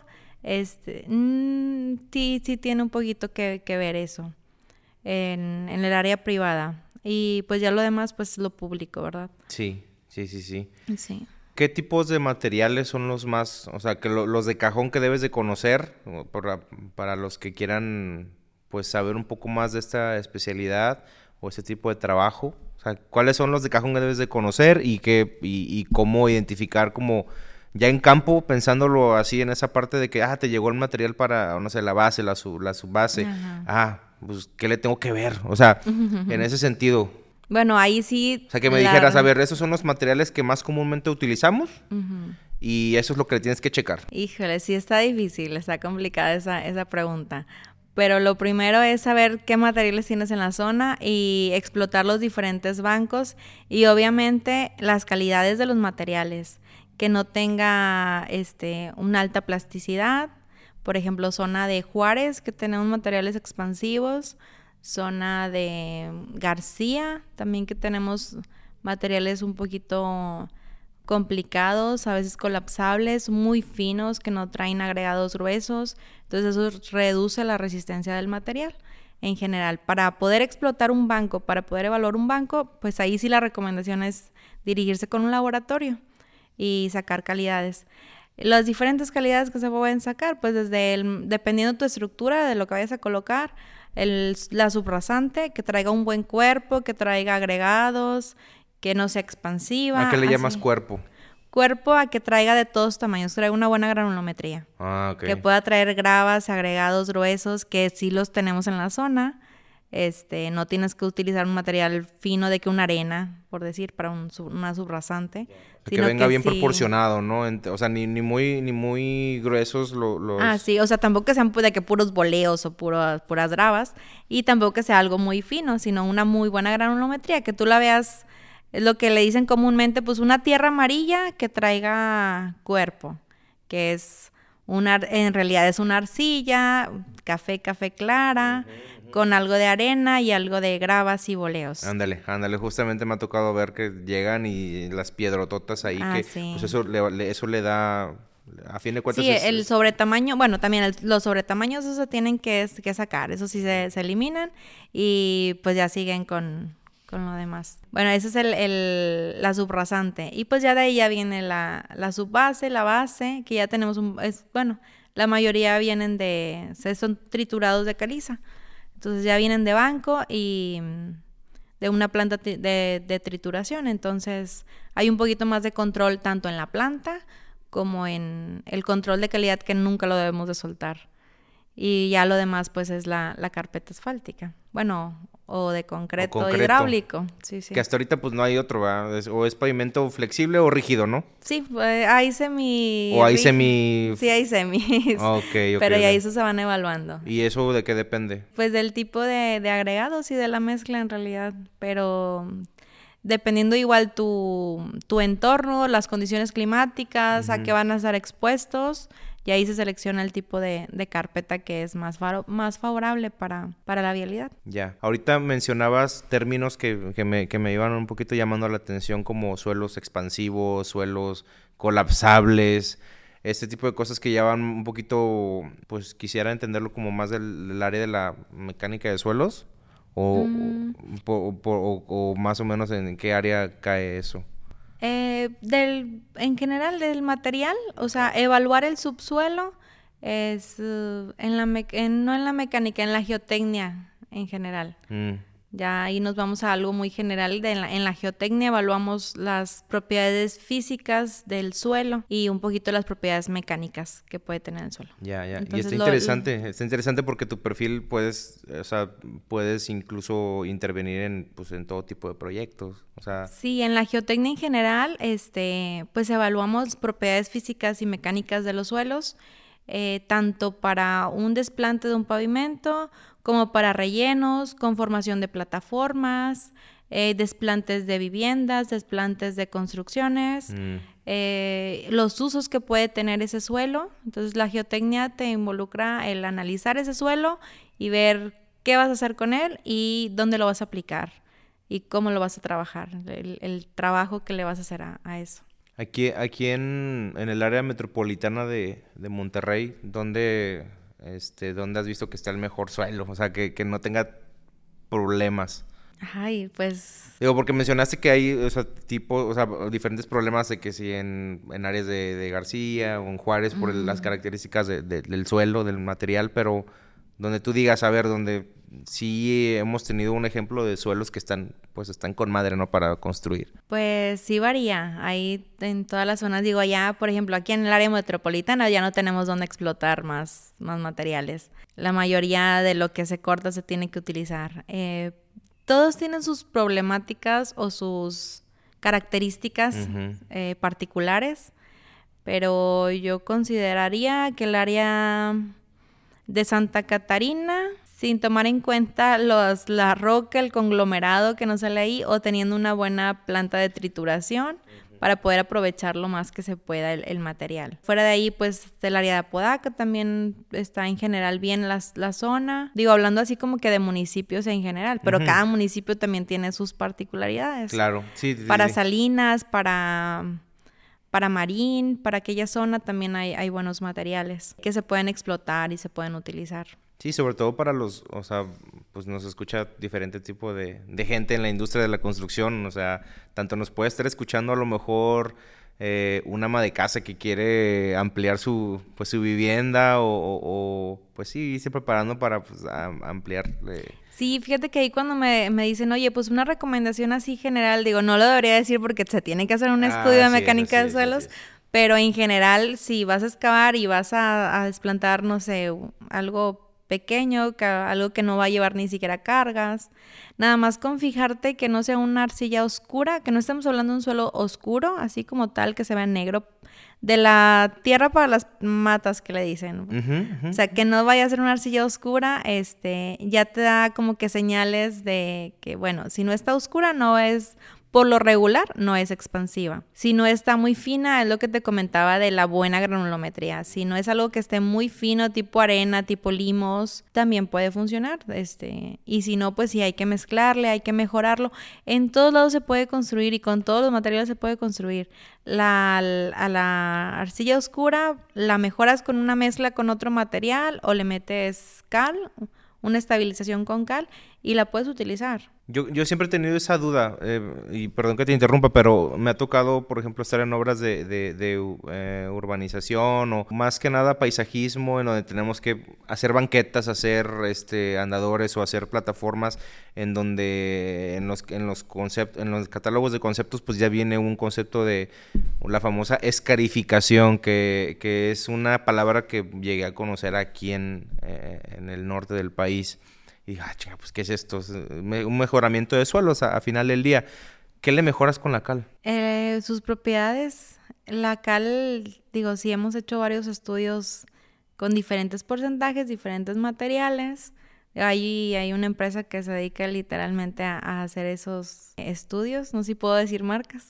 Sí tiene un poquito que ver eso en el área privada. Y pues ya lo demás, pues lo público, ¿verdad? Sí. Sí. ¿Qué tipos de materiales son los más, o sea, que los de cajón que debes de conocer para los que quieran, pues, saber un poco más de esta especialidad o ese tipo de trabajo? O sea, ¿cuáles son los de cajón que debes de conocer y cómo identificar como ya en campo, pensándolo así en esa parte de que, te llegó el material para, no sé, la base, la subbase. Pues, ¿qué le tengo que ver? O sea, en ese sentido. Bueno, ahí sí... O sea, que me dijeras, a ver, esos son los materiales que más comúnmente utilizamos Y eso es lo que le tienes que checar. Híjole, sí está difícil, está complicada esa pregunta. Pero lo primero es saber qué materiales tienes en la zona y explotar los diferentes bancos y obviamente las calidades de los materiales, que no tenga una alta plasticidad. Por ejemplo, zona de Juárez, que tenemos materiales expansivos, zona de García, también que tenemos materiales un poquito complicados, a veces colapsables, muy finos, que no traen agregados gruesos. Entonces eso reduce la resistencia del material en general. Para poder explotar un banco, para poder evaluar un banco, pues ahí sí la recomendación es dirigirse con un laboratorio y sacar calidades. Las diferentes calidades que se pueden sacar, pues dependiendo de tu estructura, de lo que vayas a colocar, la subrasante, que traiga un buen cuerpo, que traiga agregados, que no sea expansiva. ¿A qué le llamas cuerpo? Cuerpo a que traiga de todos tamaños, traiga una buena granulometría. Ah, ok. Que pueda traer gravas, agregados gruesos, que sí los tenemos en la zona. No tienes que utilizar un material fino de que una arena, por decir, para una subrasante. Que venga bien proporcionado, ¿no? O sea, ni muy gruesos los... Ah, sí, o sea, tampoco que sean de que puros boleos o puras gravas. Y tampoco que sea algo muy fino, sino una muy buena granulometría, que tú la veas... Es lo que le dicen comúnmente, pues una tierra amarilla que traiga cuerpo, que es en realidad es una arcilla, café clara, con algo de arena y algo de gravas y boleos. Ándale, justamente me ha tocado ver que llegan y las piedrototas ahí, sí. Pues eso le da, a fin de cuentas... Sí, el sobretamaño, bueno, también los sobretamaños eso se tienen que sacar, eso sí se eliminan y pues ya siguen con lo demás. Bueno, ese es la subrasante. Y pues ya de ahí ya viene la subbase, la base, que ya tenemos la mayoría vienen son triturados de caliza. Entonces ya vienen de banco y de una planta de trituración. Entonces hay un poquito más de control tanto en la planta como en el control de calidad, que nunca lo debemos de soltar. Y ya lo demás pues es la carpeta asfáltica. Bueno, o de concreto hidráulico. Sí. Que hasta ahorita pues no hay otro, ¿verdad? O es pavimento flexible o rígido, ¿no? Sí, hay semi... O hay semi... Sí, hay semis. Ok. Pero ya eso se van evaluando. ¿Y eso de qué depende? Pues del tipo de agregados y de la mezcla en realidad. Pero dependiendo igual tu entorno, las condiciones climáticas, a qué van a estar expuestos... Y ahí se selecciona el tipo de carpeta que es más favorable para la vialidad. Ya. Ahorita mencionabas términos que me iban un poquito llamando la atención, como suelos expansivos, suelos colapsables, este tipo de cosas que ya van un poquito, pues quisiera entenderlo como más del área de la mecánica de suelos, o más o menos en qué área cae eso. En general del material, o sea, evaluar el subsuelo es no en la mecánica, en la geotecnia en general. Ya ahí nos vamos a algo muy general. En la geotecnia evaluamos las propiedades físicas del suelo y un poquito las propiedades mecánicas que puede tener el suelo. Ya. Entonces, y está interesante porque tu perfil puedes incluso intervenir en todo tipo de proyectos. O sea... Sí, en la geotecnia en general, pues evaluamos propiedades físicas y mecánicas de los suelos, tanto para un desplante de un pavimento como para rellenos, conformación de plataformas, desplantes de viviendas, desplantes de construcciones, los usos que puede tener ese suelo. Entonces la geotecnia te involucra el analizar ese suelo y ver qué vas a hacer con él y dónde lo vas a aplicar y cómo lo vas a trabajar, el trabajo que le vas a hacer a eso. Aquí en el área metropolitana de Monterrey, ¿dónde has visto que está el mejor suelo? O sea, que no tenga problemas. Ay, pues... Digo, porque mencionaste que hay, diferentes problemas de que si en áreas de García o en Juárez por las características del suelo, del material, pero donde tú digas, a ver, donde sí hemos tenido un ejemplo de suelos que están con madre, ¿no? Para construir. Pues sí varía. Ahí en todas las zonas, digo, allá, por ejemplo, aquí en el área metropolitana ya no tenemos dónde explotar más materiales. La mayoría de lo que se corta se tiene que utilizar. Todos tienen sus problemáticas o sus características particulares, pero yo consideraría que el área de Santa Catarina, sin tomar en cuenta la roca, el conglomerado que nos sale ahí, o teniendo una buena planta de trituración para poder aprovechar lo más que se pueda el material. Fuera de ahí, pues, el área de Apodaca también está en general bien la zona. Digo, hablando así como que de municipios en general, pero cada municipio también tiene sus particularidades. Claro, sí. Para Salinas, para Marín, para aquella zona también hay buenos materiales que se pueden explotar y se pueden utilizar. Sí, sobre todo para o sea, pues nos escucha diferente tipo de gente en la industria de la construcción, o sea, tanto nos puede estar escuchando a lo mejor una ama de casa que quiere ampliar su vivienda o pues sí, irse preparando para pues, ampliar. Sí, fíjate que ahí cuando me dicen, oye, pues una recomendación así general, digo, no lo debería decir porque se tiene que hacer un estudio de mecánica de suelos, pero en general, si vas a excavar y vas a desplantar, no sé, algo pequeño, algo que no va a llevar ni siquiera cargas, nada más con fijarte que no sea una arcilla oscura, que no estemos hablando de un suelo oscuro, así como tal, que se vea negro, de la tierra para las matas que le dicen. O sea, que no vaya a ser una arcilla oscura, ya te da como que señales de que, bueno, si no está oscura, no es... Por lo regular, no es expansiva. Si no está muy fina, es lo que te comentaba de la buena granulometría. Si no es algo que esté muy fino, tipo arena, tipo limos, también puede funcionar. Y si no, pues sí, hay que mezclarle, hay que mejorarlo. En todos lados se puede construir y con todos los materiales se puede construir. A la arcilla oscura la mejoras con una mezcla con otro material o le metes cal, una estabilización con cal y la puedes utilizar. Yo siempre he tenido esa duda, y perdón que te interrumpa, pero me ha tocado, por ejemplo, estar en obras de urbanización o más que nada paisajismo, en donde tenemos que hacer banquetas, hacer andadores o hacer plataformas, en donde en los catálogos de conceptos pues ya viene un concepto de la famosa escarificación, que es una palabra que llegué a conocer aquí en el norte del país. Y chinga, pues ¿qué es esto? Un mejoramiento de suelos a final del día. ¿Qué le mejoras con la cal? Sus propiedades. La cal, digo, sí hemos hecho varios estudios con diferentes porcentajes, diferentes materiales. Hay una empresa que se dedica literalmente a hacer esos estudios. No sé si puedo decir marcas.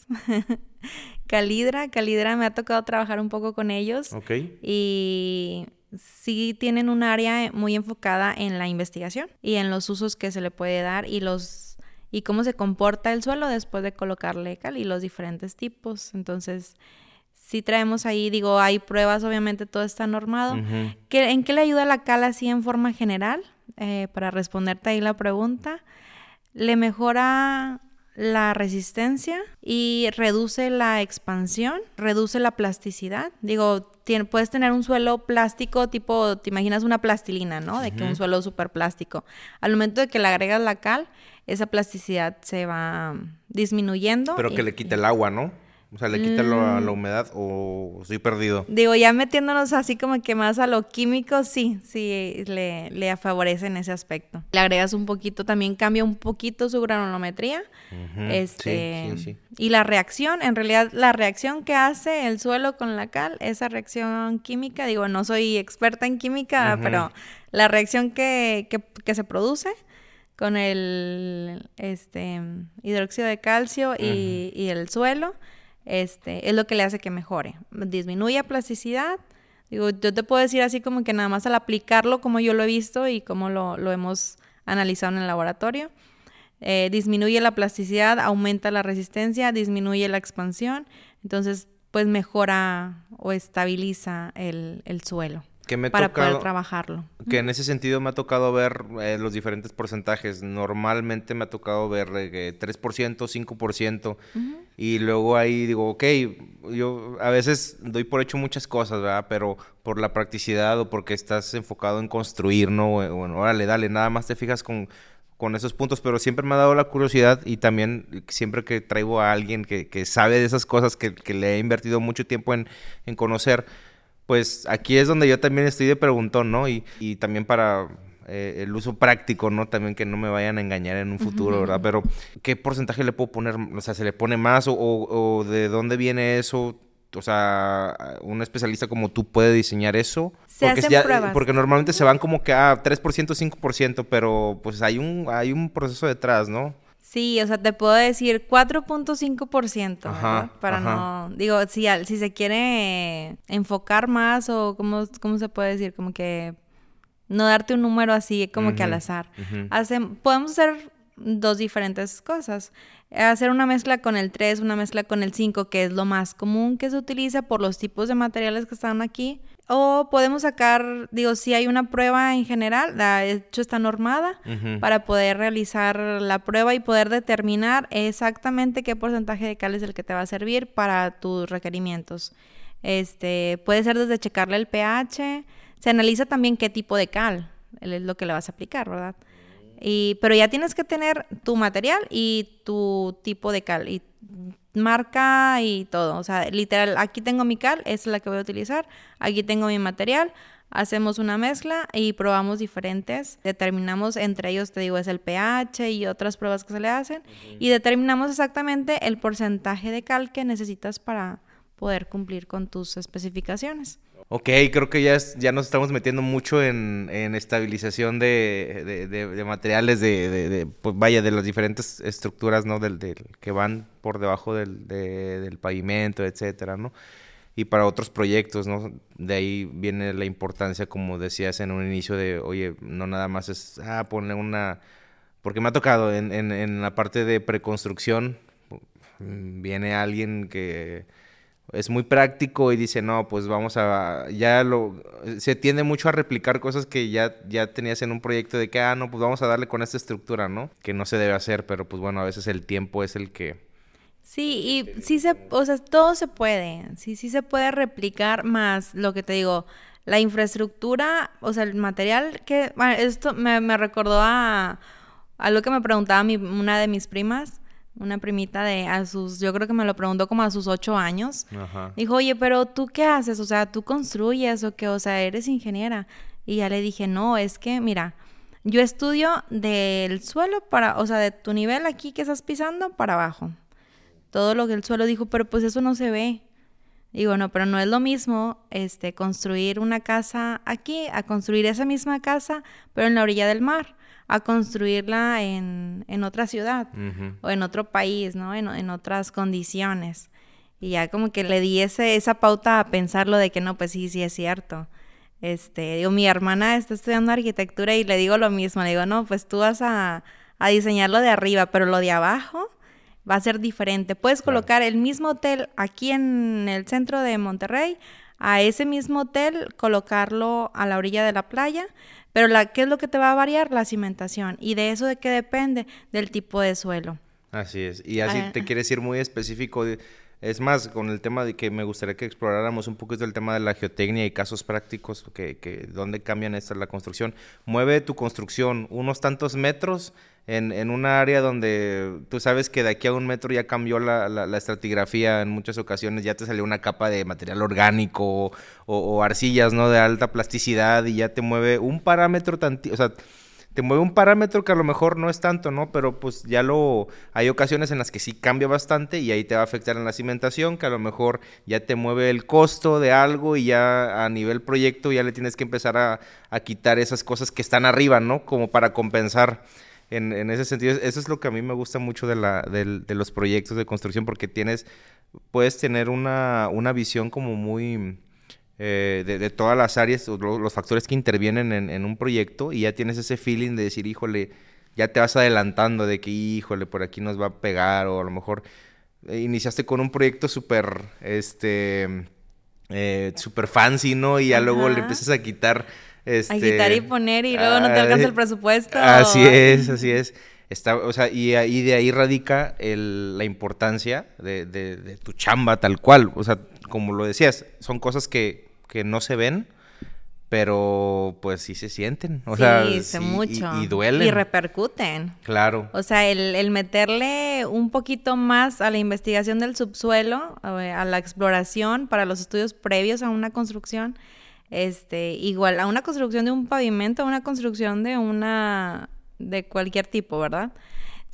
Calidra me ha tocado trabajar un poco con ellos. Ok. Y sí tienen un área muy enfocada en la investigación y en los usos que se le puede dar y cómo se comporta el suelo después de colocarle cal y los diferentes tipos. Entonces, sí traemos ahí, digo, hay pruebas, obviamente todo está normado. Uh-huh. ¿En qué le ayuda la cal así en forma general? Para responderte ahí la pregunta, le mejora la resistencia y reduce la expansión, reduce la plasticidad. Digo, puedes tener un suelo plástico tipo, te imaginas una plastilina, ¿no? De que un suelo súper plástico. Al momento de que le agregas la cal, esa plasticidad se va disminuyendo. Pero que le quite el agua, ¿no? O sea, ¿le quita la humedad o estoy perdido? Digo, ya metiéndonos así como que más a lo químico, sí, le favorece en ese aspecto. Le agregas un poquito, también cambia un poquito su granulometría. Uh-huh. Sí. Y la reacción, en realidad, la reacción que hace el suelo con la cal, esa reacción química, digo, no soy experta en química, uh-huh, pero la reacción que se produce con el hidróxido de calcio y el suelo, es lo que le hace que mejore. Disminuye plasticidad. Digo, yo te puedo decir así como que nada más al aplicarlo, como yo lo he visto y como lo hemos analizado en el laboratorio. Disminuye la plasticidad, aumenta la resistencia, disminuye la expansión. Entonces, pues mejora o estabiliza el suelo. Para poder trabajarlo. Que en ese sentido me ha tocado ver los diferentes porcentajes. Normalmente me ha tocado ver 3%, 5%. Uh-huh. Y luego ahí digo, ok, yo a veces doy por hecho muchas cosas, ¿verdad? Pero por la practicidad o porque estás enfocado en construir, ¿no? Bueno, órale, dale, nada más te fijas con esos puntos. Pero siempre me ha dado la curiosidad y también siempre que traigo a alguien que sabe de esas cosas, que le he invertido mucho tiempo en conocer, pues aquí es donde yo también estoy de preguntón, ¿no? Y también para el uso práctico, ¿no? También que no me vayan a engañar en un futuro, uh-huh, ¿verdad? Pero, ¿qué porcentaje le puedo poner? O sea, ¿se le pone más o de dónde viene eso? o sea, un especialista como tú puede diseñar eso? Se hacen pruebas. Porque normalmente se van como que a 3%, 5%, pero pues hay un proceso detrás, ¿no? Sí, o sea, te puedo decir 4.5%, Ajá, ¿verdad? Para ajá. no, digo, si se quiere enfocar más o cómo se puede decir, como que no darte un número así como que al Ujú, azar. ujú. Podemos hacer dos diferentes cosas. Hacer una mezcla con el 3, una mezcla con el 5, que es lo más común que se utiliza por los tipos de materiales que están aquí. O podemos sacar, digo, si hay una prueba en general, de hecho está normada, Ujú. para poder realizar la prueba y poder determinar exactamente qué porcentaje de cal es el que te va a servir para tus requerimientos. Puede ser desde checarle el pH, se analiza también qué tipo de cal es lo que le vas a aplicar, ¿verdad? Pero ya tienes que tener tu material y tu tipo de cal y marca y todo. O sea, literal, aquí tengo mi cal, esa es la que voy a utilizar. Aquí tengo mi material. Hacemos una mezcla y probamos diferentes. Determinamos, entre ellos te digo, es el pH y otras pruebas que se le hacen. Y determinamos exactamente el porcentaje de cal que necesitas para poder cumplir con tus especificaciones. Ok, creo que ya nos estamos metiendo mucho en estabilización de materiales, pues vaya, de las diferentes estructuras, ¿no? Del que van por debajo del pavimento, etcétera, ¿no? Y para otros proyectos, ¿no? De ahí viene la importancia, como decías en un inicio, de, oye, no nada más es, ponle una... Porque me ha tocado en la parte de preconstrucción, viene alguien que es muy práctico y dice, no, pues se tiende mucho a replicar cosas que ya tenías en un proyecto de que, no, pues vamos a darle con esta estructura, ¿no? Que no se debe hacer, pero pues bueno, a veces el tiempo es el que... Sí, y sí o sea, todo se puede, sí se puede replicar, más lo que te digo, la infraestructura, o sea, el material que, bueno, esto me recordó a lo que me preguntaba una de mis primas, una primita yo creo que me lo preguntó como a sus 8 años. Ajá. Dijo, oye, pero ¿tú qué haces? O sea, ¿tú construyes o qué? O sea, ¿eres ingeniera? Y ya le dije, no, es que, mira, yo estudio del suelo o sea, de tu nivel aquí que estás pisando para abajo. Todo lo que el suelo dijo, pero pues eso no se ve. Digo, no, pero no es lo mismo construir una casa aquí, a construir esa misma casa, pero en la orilla del mar, a construirla en otra ciudad Uh-huh. o en otro país, ¿no? En otras condiciones. Y ya como que le di esa pauta a pensarlo de que no, pues sí es cierto. Digo, mi hermana está estudiando arquitectura y le digo lo mismo, le digo, no, pues tú vas a diseñarlo de arriba, pero lo de abajo va a ser diferente. Puedes Claro. colocar el mismo hotel aquí en el centro de Monterrey, a ese mismo hotel colocarlo a la orilla de la playa, pero ¿qué es lo que te va a variar? La cimentación. ¿Y de eso de qué depende? Del tipo de suelo. Así es. Y así te quieres ir muy específico. Es más, con el tema de que me gustaría que exploráramos un poquito el tema de la geotecnia y casos prácticos, que dónde cambian la construcción. Mueve tu construcción unos tantos metros en una área donde tú sabes que de aquí a 1 metro ya cambió la estratigrafía en muchas ocasiones, ya te salió una capa de material orgánico o arcillas, ¿no? De alta plasticidad, y ya te mueve un parámetro o sea, te mueve un parámetro que a lo mejor no es tanto, ¿no? Pero pues hay ocasiones en las que sí cambia bastante y ahí te va a afectar en la cimentación, que a lo mejor ya te mueve el costo de algo y ya a nivel proyecto ya le tienes que empezar a quitar esas cosas que están arriba, ¿no? Como para compensar en ese sentido. Eso es lo que a mí me gusta mucho de los proyectos de construcción, porque puedes tener una visión como muy... de todas las áreas, los factores que intervienen en un proyecto, y ya tienes ese feeling de decir, híjole, ya te vas adelantando de que, híjole, por aquí nos va a pegar, o a lo mejor iniciaste con un proyecto súper, súper fancy, ¿no? Y ya luego le empiezas a quitar, a quitar y poner, y luego no te alcanza el presupuesto. Así es. O sea, y de ahí radica la importancia de tu chamba tal cual. O sea, como lo decías, son cosas que no se ven, pero pues sí se sienten. O sea, sí, mucho. Y duelen. Y repercuten. Claro. O sea, el meterle un poquito más a la investigación del subsuelo, a la exploración para los estudios previos a una construcción, igual a una construcción de un pavimento, a una construcción de cualquier tipo, ¿verdad?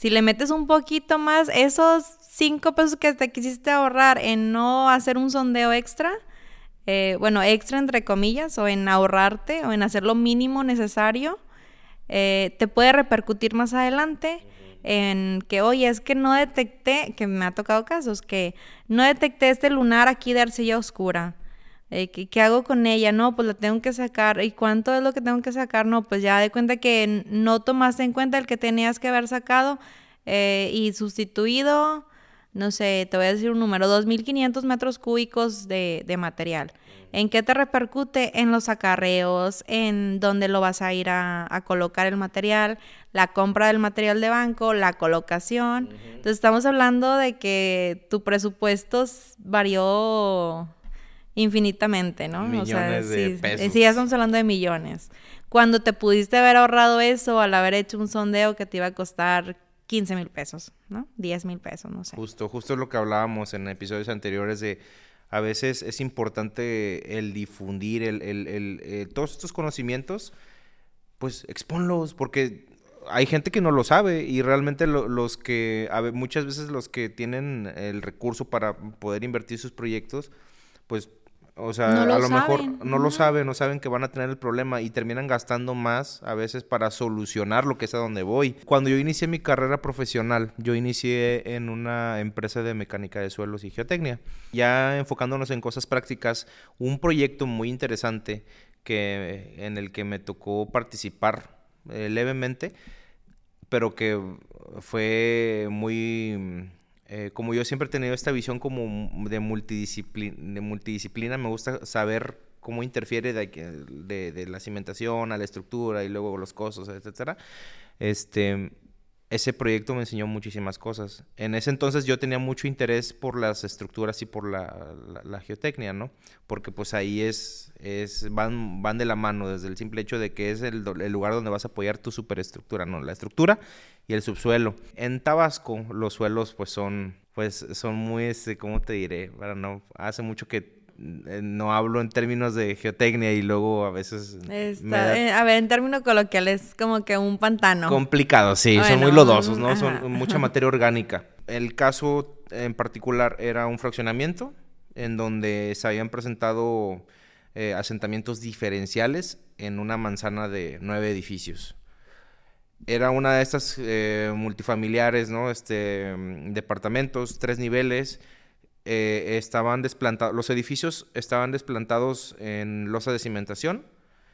Si le metes un poquito más, esos 5 pesos que te quisiste ahorrar en no hacer un sondeo extra, extra entre comillas, o en ahorrarte, o en hacer lo mínimo necesario, te puede repercutir más adelante en que, oye, es que no detecté, que me ha tocado casos, que no detecté este lunar aquí de arcilla oscura. ¿Qué hago con ella? No, pues la tengo que sacar. ¿Y cuánto es lo que tengo que sacar? No, pues ya de cuenta que no tomaste en cuenta el que tenías que haber sacado y sustituido, no sé, te voy a decir un número, 2.500 metros cúbicos de material. ¿En qué te repercute? En los acarreos, en dónde lo vas a ir a colocar el material, la compra del material de banco, la colocación. Entonces estamos hablando de que tu presupuesto varió infinitamente, ¿no? Millones de pesos. Sí, ya estamos hablando de millones. Cuando te pudiste haber ahorrado eso al haber hecho un sondeo que te iba a costar 15,000 pesos, ¿no? 10,000 pesos, no sé. Justo lo que hablábamos en episodios anteriores de a veces es importante el difundir todos estos conocimientos, pues expónlos, porque hay gente que no lo sabe y realmente los que, muchas veces los que tienen el recurso para poder invertir sus proyectos, pues, o sea, No a lo lo mejor saben. no lo saben, no saben que van a tener el problema y terminan gastando más a veces para solucionar lo que es a donde voy. Cuando yo inicié mi carrera profesional, yo inicié en una empresa de mecánica de suelos y geotecnia. Ya enfocándonos en cosas prácticas, un proyecto muy interesante en el que me tocó participar levemente, pero que fue muy... como yo siempre he tenido esta visión como de multidisciplina, me gusta saber cómo interfiere de la cimentación a la estructura y luego los costos, etcétera. Ese proyecto me enseñó muchísimas cosas. En ese entonces yo tenía mucho interés por las estructuras y por la geotecnia, ¿no? Porque pues ahí van de la mano desde el simple hecho de que es el lugar donde vas a apoyar tu superestructura, ¿no? La estructura y el subsuelo. En Tabasco los suelos pues son muy, ¿cómo te diré? Hace mucho que no hablo en términos de geotecnia y luego a veces a ver, en términos coloquiales, es como que un pantano. Complicado, sí, bueno, son muy lodosos, ¿no? Ajá. Son mucha materia orgánica. El caso en particular era un fraccionamiento en donde se habían presentado asentamientos diferenciales en una manzana de 9 edificios. Era una de estas multifamiliares, ¿no? Departamentos, 3 niveles. Estaban desplantados, los edificios estaban desplantados en losa de cimentación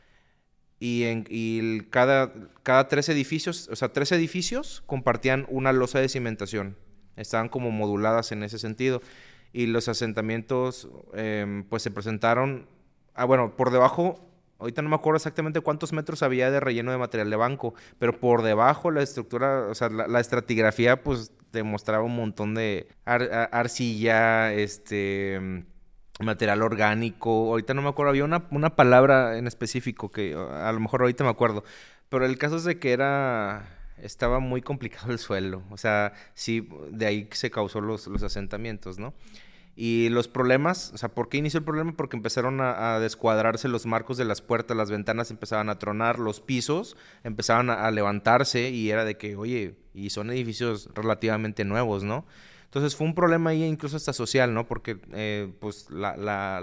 y cada 3 edificios, o sea, 3 edificios compartían una losa de cimentación. Estaban como moduladas en ese sentido y los asentamientos pues se presentaron, por debajo. Ahorita no me acuerdo exactamente cuántos metros había de relleno de material de banco, pero por debajo la estructura, o sea, la estratigrafía, pues, demostraba un montón de arcilla, material orgánico. Ahorita no me acuerdo, había una palabra en específico que a lo mejor ahorita me acuerdo, pero el caso es de que estaba muy complicado el suelo, o sea, sí, de ahí se causó los asentamientos, ¿no? Y los problemas, o sea, ¿por qué inició el problema? Porque empezaron a descuadrarse los marcos de las puertas, las ventanas empezaban a tronar, los pisos empezaban a levantarse y era de que, oye, y son edificios relativamente nuevos, ¿no? Entonces fue un problema ahí incluso hasta social, ¿no? Porque pues la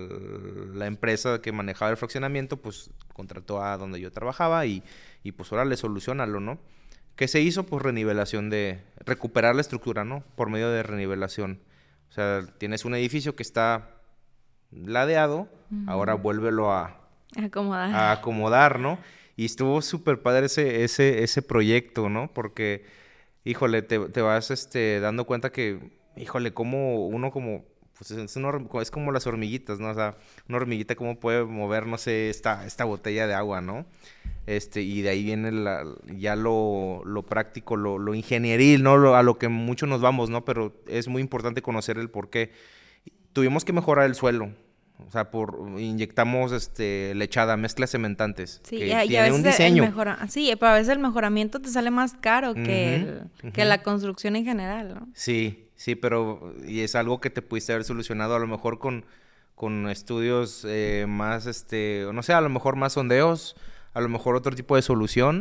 empresa que manejaba el fraccionamiento pues contrató a donde yo trabajaba y pues ahora le solucionalo, ¿no? ¿Qué se hizo? Pues recuperar la estructura, ¿no? Por medio de renivelación. O sea, tienes un edificio que está ladeado, ahora vuélvelo a acomodar, ¿no? Y estuvo súper padre ese proyecto, ¿no? Porque, híjole, te vas dando cuenta que, híjole, pues es como las hormiguitas, ¿no? O sea, una hormiguita cómo puede mover, no sé, esta botella de agua, ¿no? Y de ahí viene ya lo práctico, lo ingenieril, ¿no? A lo que mucho nos vamos, ¿no? Pero es muy importante conocer el por qué. Tuvimos que mejorar el suelo. O sea, inyectamos lechada, mezclas cementantes. Sí, que y a veces un diseño. Sí, pero a veces el mejoramiento te sale más caro que la construcción en general, ¿no? Sí, pero y es algo que te pudiste haber solucionado a lo mejor con estudios más, no sé, a lo mejor más sondeos, a lo mejor otro tipo de solución,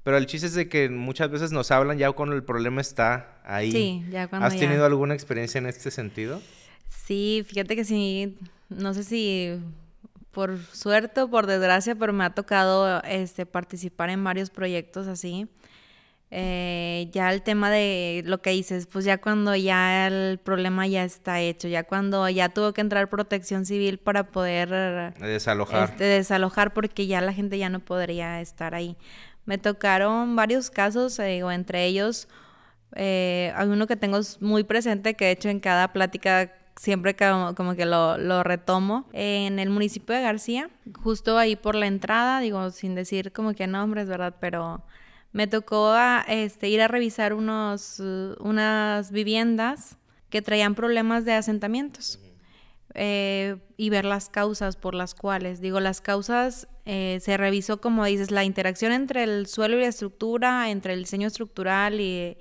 Pero el chiste es de que muchas veces nos hablan ya cuando el problema está ahí. Sí, ya cuando ¿Has tenido alguna experiencia en este sentido? Sí, fíjate que sí, no sé si por suerte o por desgracia, pero me ha tocado participar en varios proyectos así. Ya el tema de lo que dices, pues ya cuando ya el problema ya está hecho, ya cuando ya tuvo que entrar Protección Civil para poder desalojar. Desalojar porque ya la gente ya no podría estar ahí. Me tocaron varios casos, entre ellos hay uno que tengo muy presente, que de hecho en cada plática siempre como que lo retomo, en el municipio de García, justo ahí por la entrada, digo, sin decir como que nombres, ¿verdad? Pero me tocó ir a revisar unas viviendas que traían problemas de asentamientos. Y ver las causas por las cuales. Digo, las causas se revisó, como dices, la interacción entre el suelo y la estructura, entre el diseño estructural y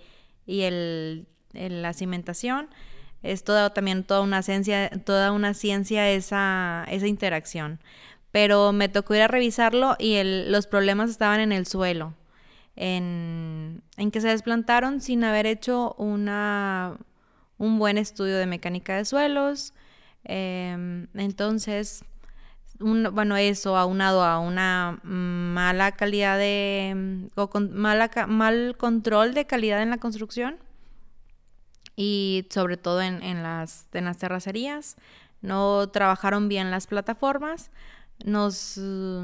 la cimentación. Es también toda una ciencia esa interacción. Pero me tocó ir a revisarlo y los problemas estaban en el suelo. En que se desplantaron sin haber hecho un buen estudio de mecánica de suelos. Entonces, eso aunado a una mala calidad mal control de calidad en la construcción y sobre todo en las terracerías, no trabajaron bien las plataformas, nos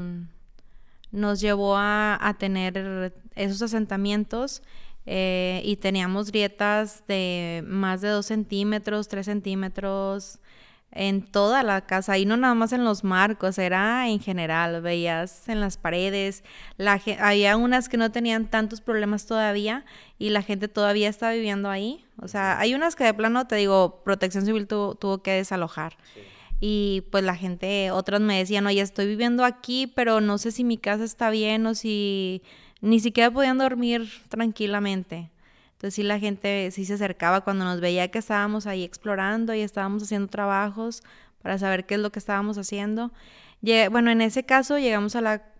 llevó a tener esos asentamientos. Y teníamos grietas de más de 2 centímetros, 3 centímetros en toda la casa, y no nada más en los marcos, era en general, veías en las paredes, había unas que no tenían tantos problemas todavía y la gente todavía está viviendo ahí. O sea, hay unas que de plano, te digo, Protección Civil tuvo que desalojar. Sí. Y pues la gente, otras me decían, oye, estoy viviendo aquí, pero no sé si mi casa está bien o si ni siquiera podían dormir tranquilamente. Entonces sí, la gente sí se acercaba cuando nos veía que estábamos ahí explorando y estábamos haciendo trabajos para saber qué es lo que estábamos haciendo. Bueno, en ese caso llegamos a la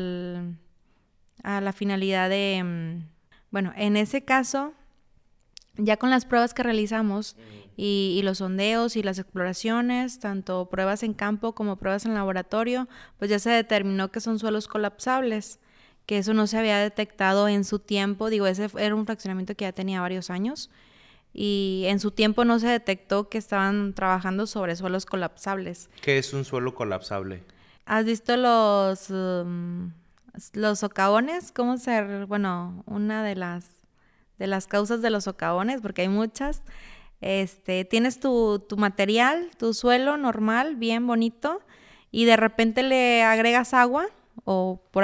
finalidad de... Bueno, en ese caso, ya con las pruebas que realizamos y los sondeos y las exploraciones, tanto pruebas en campo como pruebas en laboratorio, pues ya se determinó que son suelos colapsables, que eso no se había detectado en su tiempo. Digo, ese era un fraccionamiento que ya tenía varios años y en su tiempo no se detectó que estaban trabajando sobre suelos colapsables. ¿Qué es un suelo colapsable? ¿Has visto los socavones? Bueno, una de las causas de los socavones, porque hay muchas. Tienes tu material, tu suelo normal, bien bonito, y de repente le agregas agua o por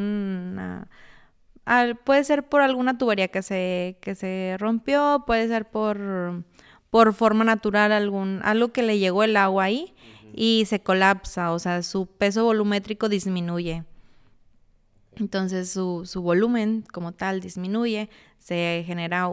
puede ser por alguna tubería que se rompió, puede ser por forma natural, algo que le llegó el agua ahí y se colapsa, o sea, su peso volumétrico disminuye. Entonces su volumen como tal disminuye, se genera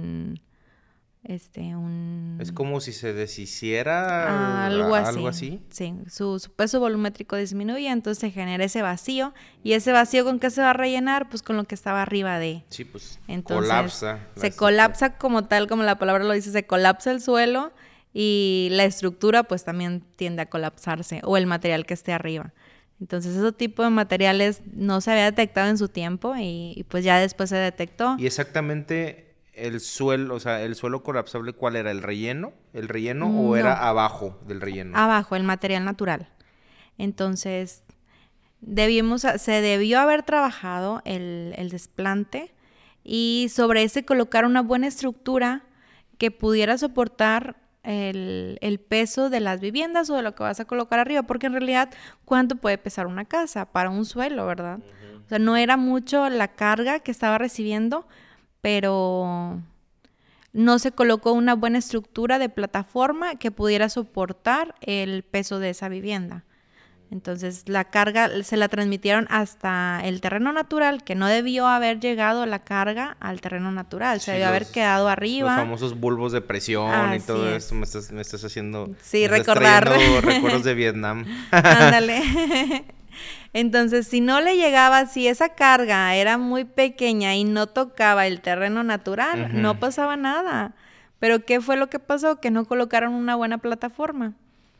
Es como si se deshiciera algo así. Sí, su peso volumétrico disminuye, entonces se genera ese vacío. ¿Y ese vacío con qué se va a rellenar? Pues con lo que estaba arriba de. Sí, pues entonces, colapsa. Se colapsa como tal, como la palabra lo dice, se colapsa el suelo y la estructura pues también tiende a colapsarse, o el material que esté arriba. Entonces ese tipo de materiales no se había detectado en su tiempo y pues ya después se detectó. Y exactamente... El suelo colapsable, ¿cuál era? ¿El relleno? ¿El relleno o era abajo del relleno? Abajo, el material natural. Entonces, se debió haber trabajado el desplante y sobre ese colocar una buena estructura que pudiera soportar el peso de las viviendas o de lo que vas a colocar arriba, porque en realidad, ¿cuánto puede pesar una casa para un suelo, verdad? Uh-huh. O sea, no era mucho la carga que estaba recibiendo, pero no se colocó una buena estructura de plataforma que pudiera soportar el peso de esa vivienda. Entonces la carga se la transmitieron hasta el terreno natural, que no debió haber llegado la carga al terreno natural, se debió haber quedado arriba. Los famosos bulbos de presión y todo esto, me estás haciendo... Sí, recordar. Recuerdos de Vietnam. Ándale. Entonces, si no le llegaba, si esa carga era muy pequeña y no tocaba el terreno natural, no pasaba nada. Pero ¿qué fue lo que pasó? Que no colocaron una buena plataforma.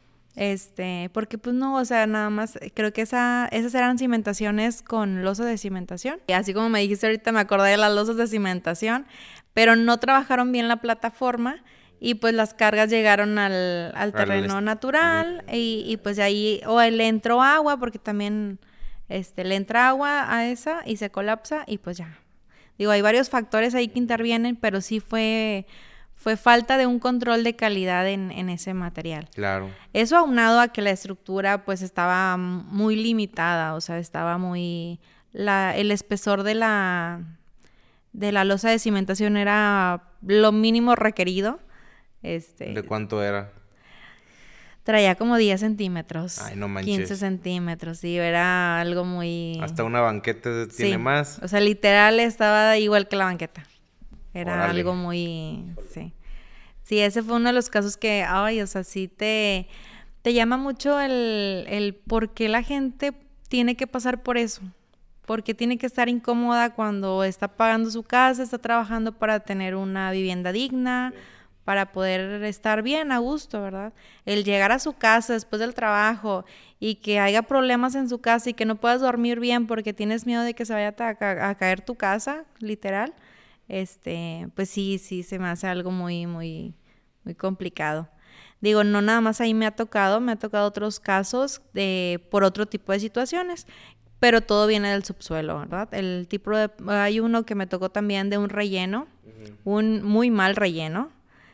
Porque pues no, o sea, nada más, creo que esas eran cimentaciones con losa de cimentación. Y así como me dijiste ahorita, me acordé de las losas de cimentación, pero no trabajaron bien la plataforma y pues las cargas llegaron al terreno natural y pues de ahí, o le entró agua, porque también le entra agua a esa y se colapsa y pues ya. Digo, hay varios factores ahí que intervienen, pero sí fue falta de un control de calidad en ese material. Claro. Eso aunado a que la estructura pues estaba muy limitada, o sea, estaba muy... el espesor de la losa de cimentación era lo mínimo requerido. ¿De cuánto era? Traía como 10 centímetros. Ay, no manches. 15 centímetros, sí, era algo muy... Hasta una banqueta tiene más. O sea, literal estaba igual que la banqueta. Era Órale. algo muy... Sí. Sí, ese fue uno de los casos que, ay, o sea, sí te llama mucho el por qué la gente tiene que pasar por eso. ¿Por qué tiene que estar incómoda cuando está pagando su casa, está trabajando para tener una vivienda digna, para poder estar bien, a gusto, ¿verdad? El llegar a su casa después del trabajo y que haya problemas en su casa y que no puedas dormir bien porque tienes miedo de que se vaya a caer tu casa, literal. Pues sí, se me hace algo muy, muy, muy complicado. Digo, no nada más ahí me ha tocado otros casos por otro tipo de situaciones, pero todo viene del subsuelo, ¿verdad? Hay uno que me tocó también de un relleno, un muy mal relleno,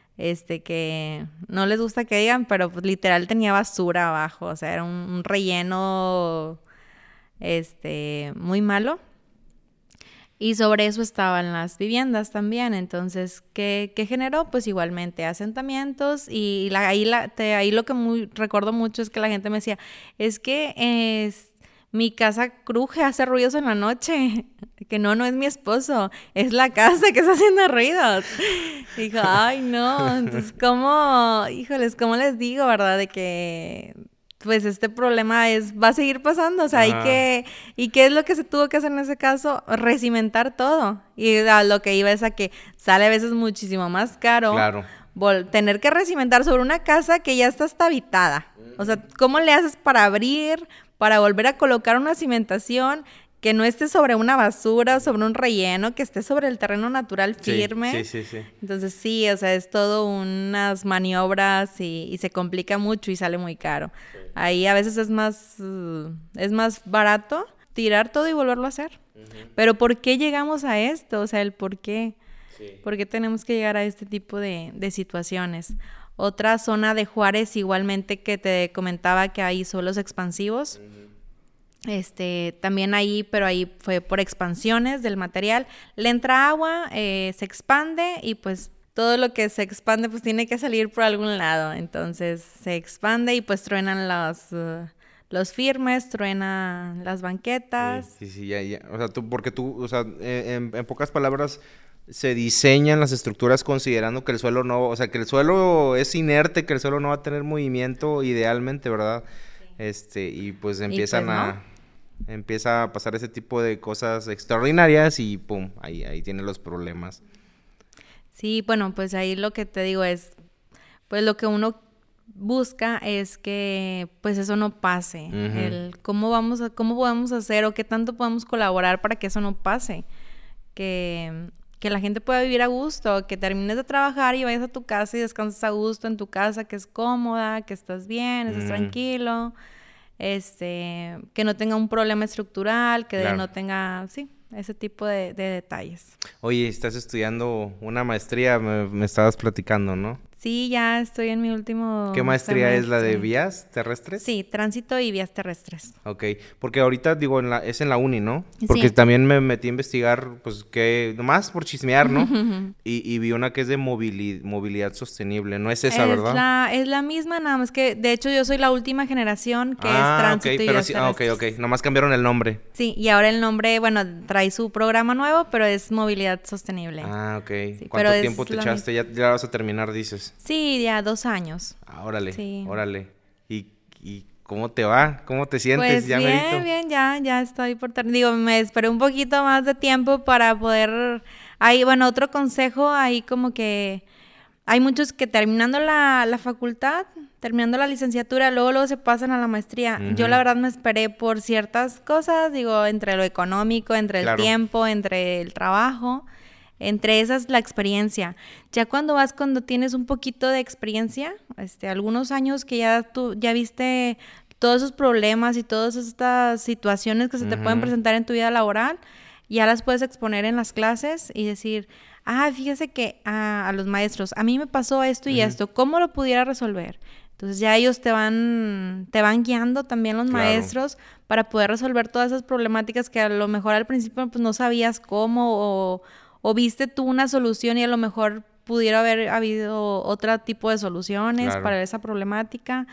que no les gusta que digan, pero pues, literal tenía basura abajo, o sea, era un relleno, muy malo. Y sobre eso estaban las viviendas también. Entonces, ¿qué generó? Pues igualmente asentamientos. Y ahí lo que recuerdo mucho es que la gente me decía, es que mi casa cruje, hace ruidos en la noche. Que no es mi esposo, es la casa que está haciendo ruidos. Dijo, ay, no. Entonces, ¿cómo les digo, verdad? De que... pues este problema va a seguir pasando, o sea, ¿y qué es lo que se tuvo que hacer en ese caso? Recimentar todo. Y a lo que iba es a que sale a veces muchísimo más caro. Claro. Tener que recimentar sobre una casa que ya está hasta habitada. O sea, ¿cómo le haces para abrir, para volver a colocar una cimentación que no esté sobre una basura, sobre un relleno, que esté sobre el terreno natural firme? Sí. Entonces sí, o sea, es todo unas maniobras y se complica mucho y sale muy caro. Sí. Ahí a veces es más barato tirar todo y volverlo a hacer. Pero ¿por qué llegamos a esto? O sea, el por qué. Sí. ¿Por qué tenemos que llegar a este tipo de situaciones? Otra zona de Juárez igualmente que te comentaba que hay suelos expansivos. También ahí, pero ahí fue por expansiones del material. Le entra agua, se expande y pues todo lo que se expande pues tiene que salir por algún lado. Entonces se expande y pues truenan los firmes, truenan las banquetas. Sí, ya. O sea, o sea, en pocas palabras, se diseñan las estructuras considerando que el suelo no, o sea, que el suelo es inerte, que el suelo no va a tener movimiento idealmente, ¿verdad? Sí. Y pues empieza a pasar ese tipo de cosas extraordinarias y pum, ahí tiene los problemas. Sí, bueno, pues ahí lo que te digo es, pues lo que uno busca es que pues eso no pase. ¿Cómo podemos hacer o qué tanto podemos colaborar para que eso no pase? Que la gente pueda vivir a gusto, que termines de trabajar y vayas a tu casa y descansas a gusto en tu casa, que es cómoda, que estás bien, estás tranquilo, que no tenga un problema estructural, que no tenga, sí, ese tipo de detalles. Oye, estás estudiando una maestría, me estabas platicando, ¿no? Sí, ya estoy en mi último ¿Qué maestría semestre. es la de vías terrestres? Sí, tránsito y vías terrestres. Ok, porque ahorita digo, es en la uni, ¿no? Porque también me metí a investigar, pues, que nomás por chismear, ¿no? y vi una que es de movilidad sostenible, ¿no es esa, verdad? Es la misma, nada más que, de hecho, yo soy la última generación que es tránsito y vías terrestres. Ok, nomás cambiaron el nombre. Sí, y ahora el nombre, bueno, trae su programa nuevo, pero es movilidad sostenible. Ah, ok. Sí, ¿Cuánto tiempo te echaste? Ya vas a terminar, dices. Sí, ya 2 años. Ah, órale, sí. Órale. ¿Y ¿cómo te va? ¿Cómo te sientes? Pues Ya bien, merito. bien, ya estoy digo, me esperé un poquito más de tiempo para poder, ahí, bueno, otro consejo, ahí como que hay muchos que terminando la facultad, terminando la licenciatura, luego se pasan a la maestría. Yo la Ujú. verdad me esperé por ciertas cosas, digo, entre lo económico, entre el Claro. tiempo, entre el trabajo, entre esas la experiencia. Ya cuando tienes un poquito de experiencia, algunos años que ya tú ya viste todos esos problemas y todas estas situaciones que se te pueden Ujú. presentar en tu vida laboral, ya las puedes exponer en las clases y decir, fíjese que a los maestros, a mí me pasó esto y Ujú. esto, ¿cómo lo pudiera resolver? Entonces ya ellos te van guiando también los Claro. maestros para poder resolver todas esas problemáticas que a lo mejor al principio pues no sabías cómo o viste tú una solución y a lo mejor pudiera haber habido otro tipo de soluciones Claro. para esa problemática.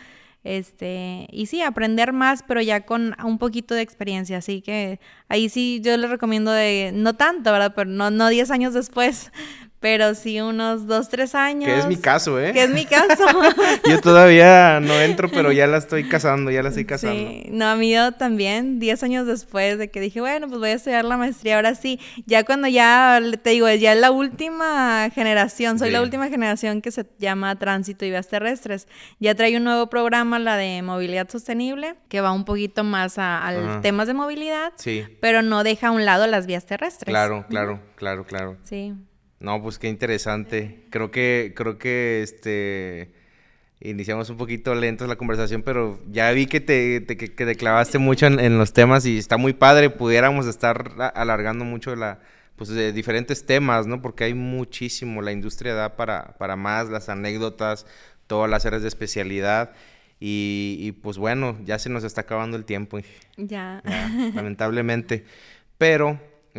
Y sí, aprender más, pero ya con un poquito de experiencia. Así que ahí sí yo les recomiendo no tanto, ¿verdad? Pero no 10 años después, pero sí unos 2, 3 Que es mi años, caso, ¿eh? que es mi caso. Yo todavía no entro, pero ya la estoy casando, ya la estoy casando. Sí, no, a mí yo también, 10 años después de que dije, bueno, pues voy a estudiar la maestría, ahora sí, ya cuando ya, te digo, ya es la última generación, soy la Sí. última generación que se llama Tránsito y Vías Terrestres, ya trae un nuevo programa, la de movilidad sostenible, que va un poquito más al Ajá. temas de movilidad, Sí. pero no deja a un lado las vías terrestres. Claro, claro, claro, claro. Sí. No, pues qué interesante. Creo que iniciamos un poquito lentos la conversación, pero ya vi que que te clavaste mucho en los temas y está muy padre. Pudiéramos estar alargando mucho pues de diferentes temas, ¿no? Porque hay muchísimo. La industria da para más, las anécdotas, todas las áreas de especialidad. Y pues bueno, ya se nos está acabando el tiempo, Ya. lamentablemente. Pero,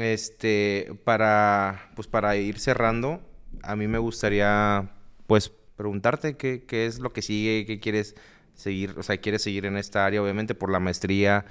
para ir cerrando, a mí me gustaría, pues, preguntarte qué es lo que sigue, qué quieres seguir, o sea, quieres seguir en esta área, obviamente, por la maestría,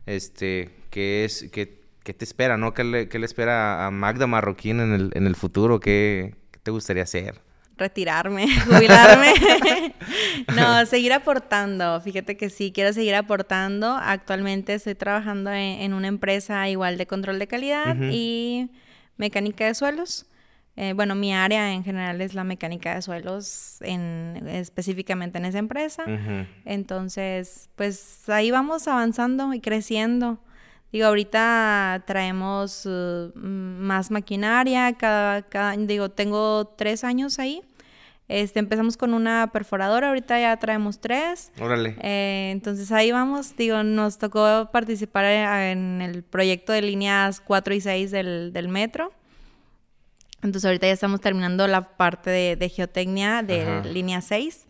qué te espera, ¿no? ¿Qué le espera a Magda Marroquín en el futuro? ¿Qué te gustaría hacer? Retirarme, jubilarme. No, seguir aportando. Fíjate que sí, quiero seguir aportando. Actualmente estoy trabajando en una empresa igual de control de calidad Ujú. y mecánica de suelos. Bueno, mi área en general es la mecánica de suelos, específicamente en esa empresa. Ujú. Entonces, pues ahí vamos avanzando y creciendo. Digo, ahorita traemos más maquinaria, digo, tengo 3 años ahí. Empezamos con una perforadora, ahorita ya traemos 3. Órale. Entonces ahí vamos, digo, nos tocó participar en el proyecto de líneas 4 y 6 del metro. Entonces ahorita ya estamos terminando la parte de geotecnia de Ajá. línea 6.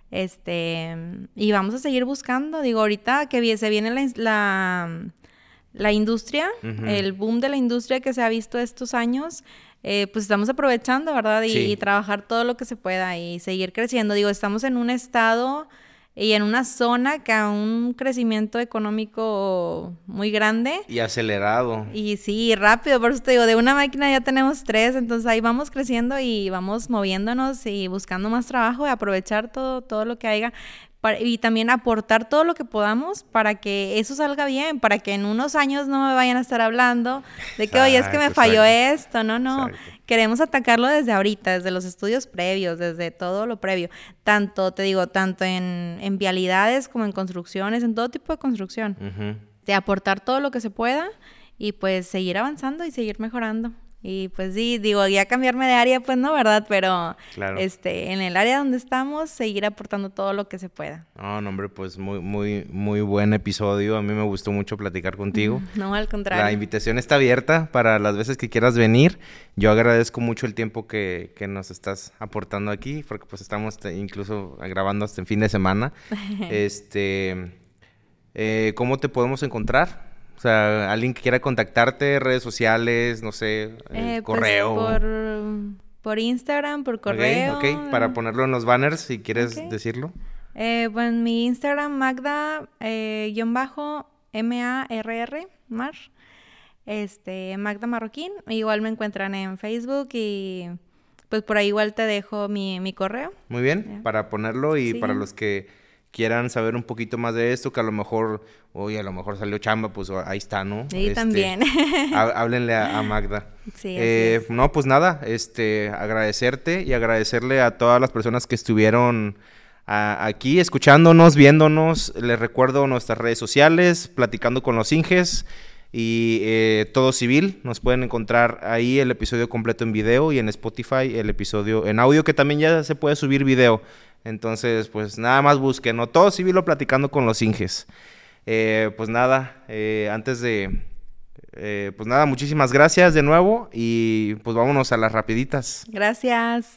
Y vamos a seguir buscando, digo, ahorita que se viene la industria, Ujú. el boom de la industria que se ha visto estos años, pues estamos aprovechando, ¿verdad? Y Sí. trabajar todo lo que se pueda y seguir creciendo. Digo, estamos en un estado y en una zona que a un crecimiento económico muy grande. Y acelerado. Y sí, rápido, por eso te digo, de una máquina ya tenemos 3, entonces ahí vamos creciendo y vamos moviéndonos y buscando más trabajo y aprovechar todo lo que haya y también aportar todo lo que podamos para que eso salga bien, para que en unos años no me vayan a estar hablando de que, oye, es que me Exacto, falló exacto. esto, no, Exacto. queremos atacarlo desde ahorita, desde los estudios previos, desde todo lo previo, tanto en vialidades como en construcciones, en todo tipo de construcción, Ujú. de aportar todo lo que se pueda y pues seguir avanzando y seguir mejorando. Y pues sí, digo, ya cambiarme de área, pues no, ¿verdad? Pero Claro. en el área donde estamos, seguir aportando todo lo que se pueda. No, hombre, pues muy, muy, muy buen episodio. A mí me gustó mucho platicar contigo. No, al La contrario. invitación está abierta para las veces que quieras venir. Yo agradezco mucho el tiempo que nos estás aportando aquí, porque pues estamos incluso grabando hasta el fin de semana. ¿Cómo te podemos encontrar? O sea, alguien que quiera contactarte, redes sociales, no sé, correo. Pues por Instagram, por correo. Ok, para ponerlo en los banners, si quieres Ok. decirlo. Bueno, mi Instagram, Magda, _MARR, Mar. Magda Marroquín. Igual me encuentran en Facebook y pues por ahí igual te dejo mi correo. Muy bien, Ya. para ponerlo y Sí. para los que quieran saber un poquito más de esto, que a lo mejor, oye, a lo mejor salió chamba, pues ahí está, ¿no? Sí, también. Háblenle a Magda. Sí, así es. No, pues nada, agradecerte y agradecerle a todas las personas que estuvieron aquí escuchándonos, viéndonos. Les recuerdo nuestras redes sociales, Platicando con los Inges y Todo Civil. Nos pueden encontrar ahí el episodio completo en video y en Spotify el episodio en audio, que también ya se puede subir video. Entonces, pues nada más busquen, ¿no? Todo Civil o Platicando con los Inges. Pues nada, pues nada, muchísimas gracias de nuevo y pues vámonos a las rapiditas. Gracias.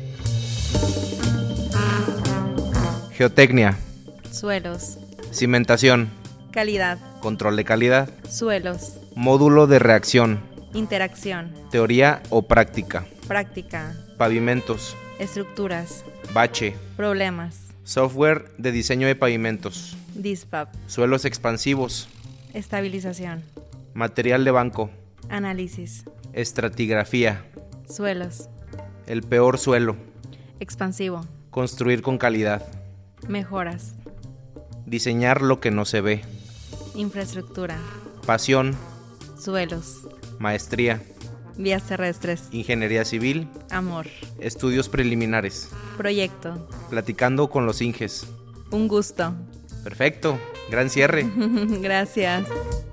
Geotecnia. Suelos. Cimentación. Calidad. Control de calidad. Suelos. Módulo de reacción. Interacción. Teoría o práctica. Práctica. Pavimentos. Estructuras. Bache. Problemas. Software de diseño de pavimentos. DISPAP. Suelos expansivos. Estabilización. Material de banco. Análisis. Estratigrafía. Suelos. El peor suelo. Expansivo. Construir con calidad. Mejoras. Diseñar lo que no se ve. Infraestructura. Pasión. Suelos. Maestría. Vías terrestres. Ingeniería civil. Amor. Estudios preliminares. Proyecto. Platicando con los Inges. Un gusto. Perfecto. Gran cierre. Gracias.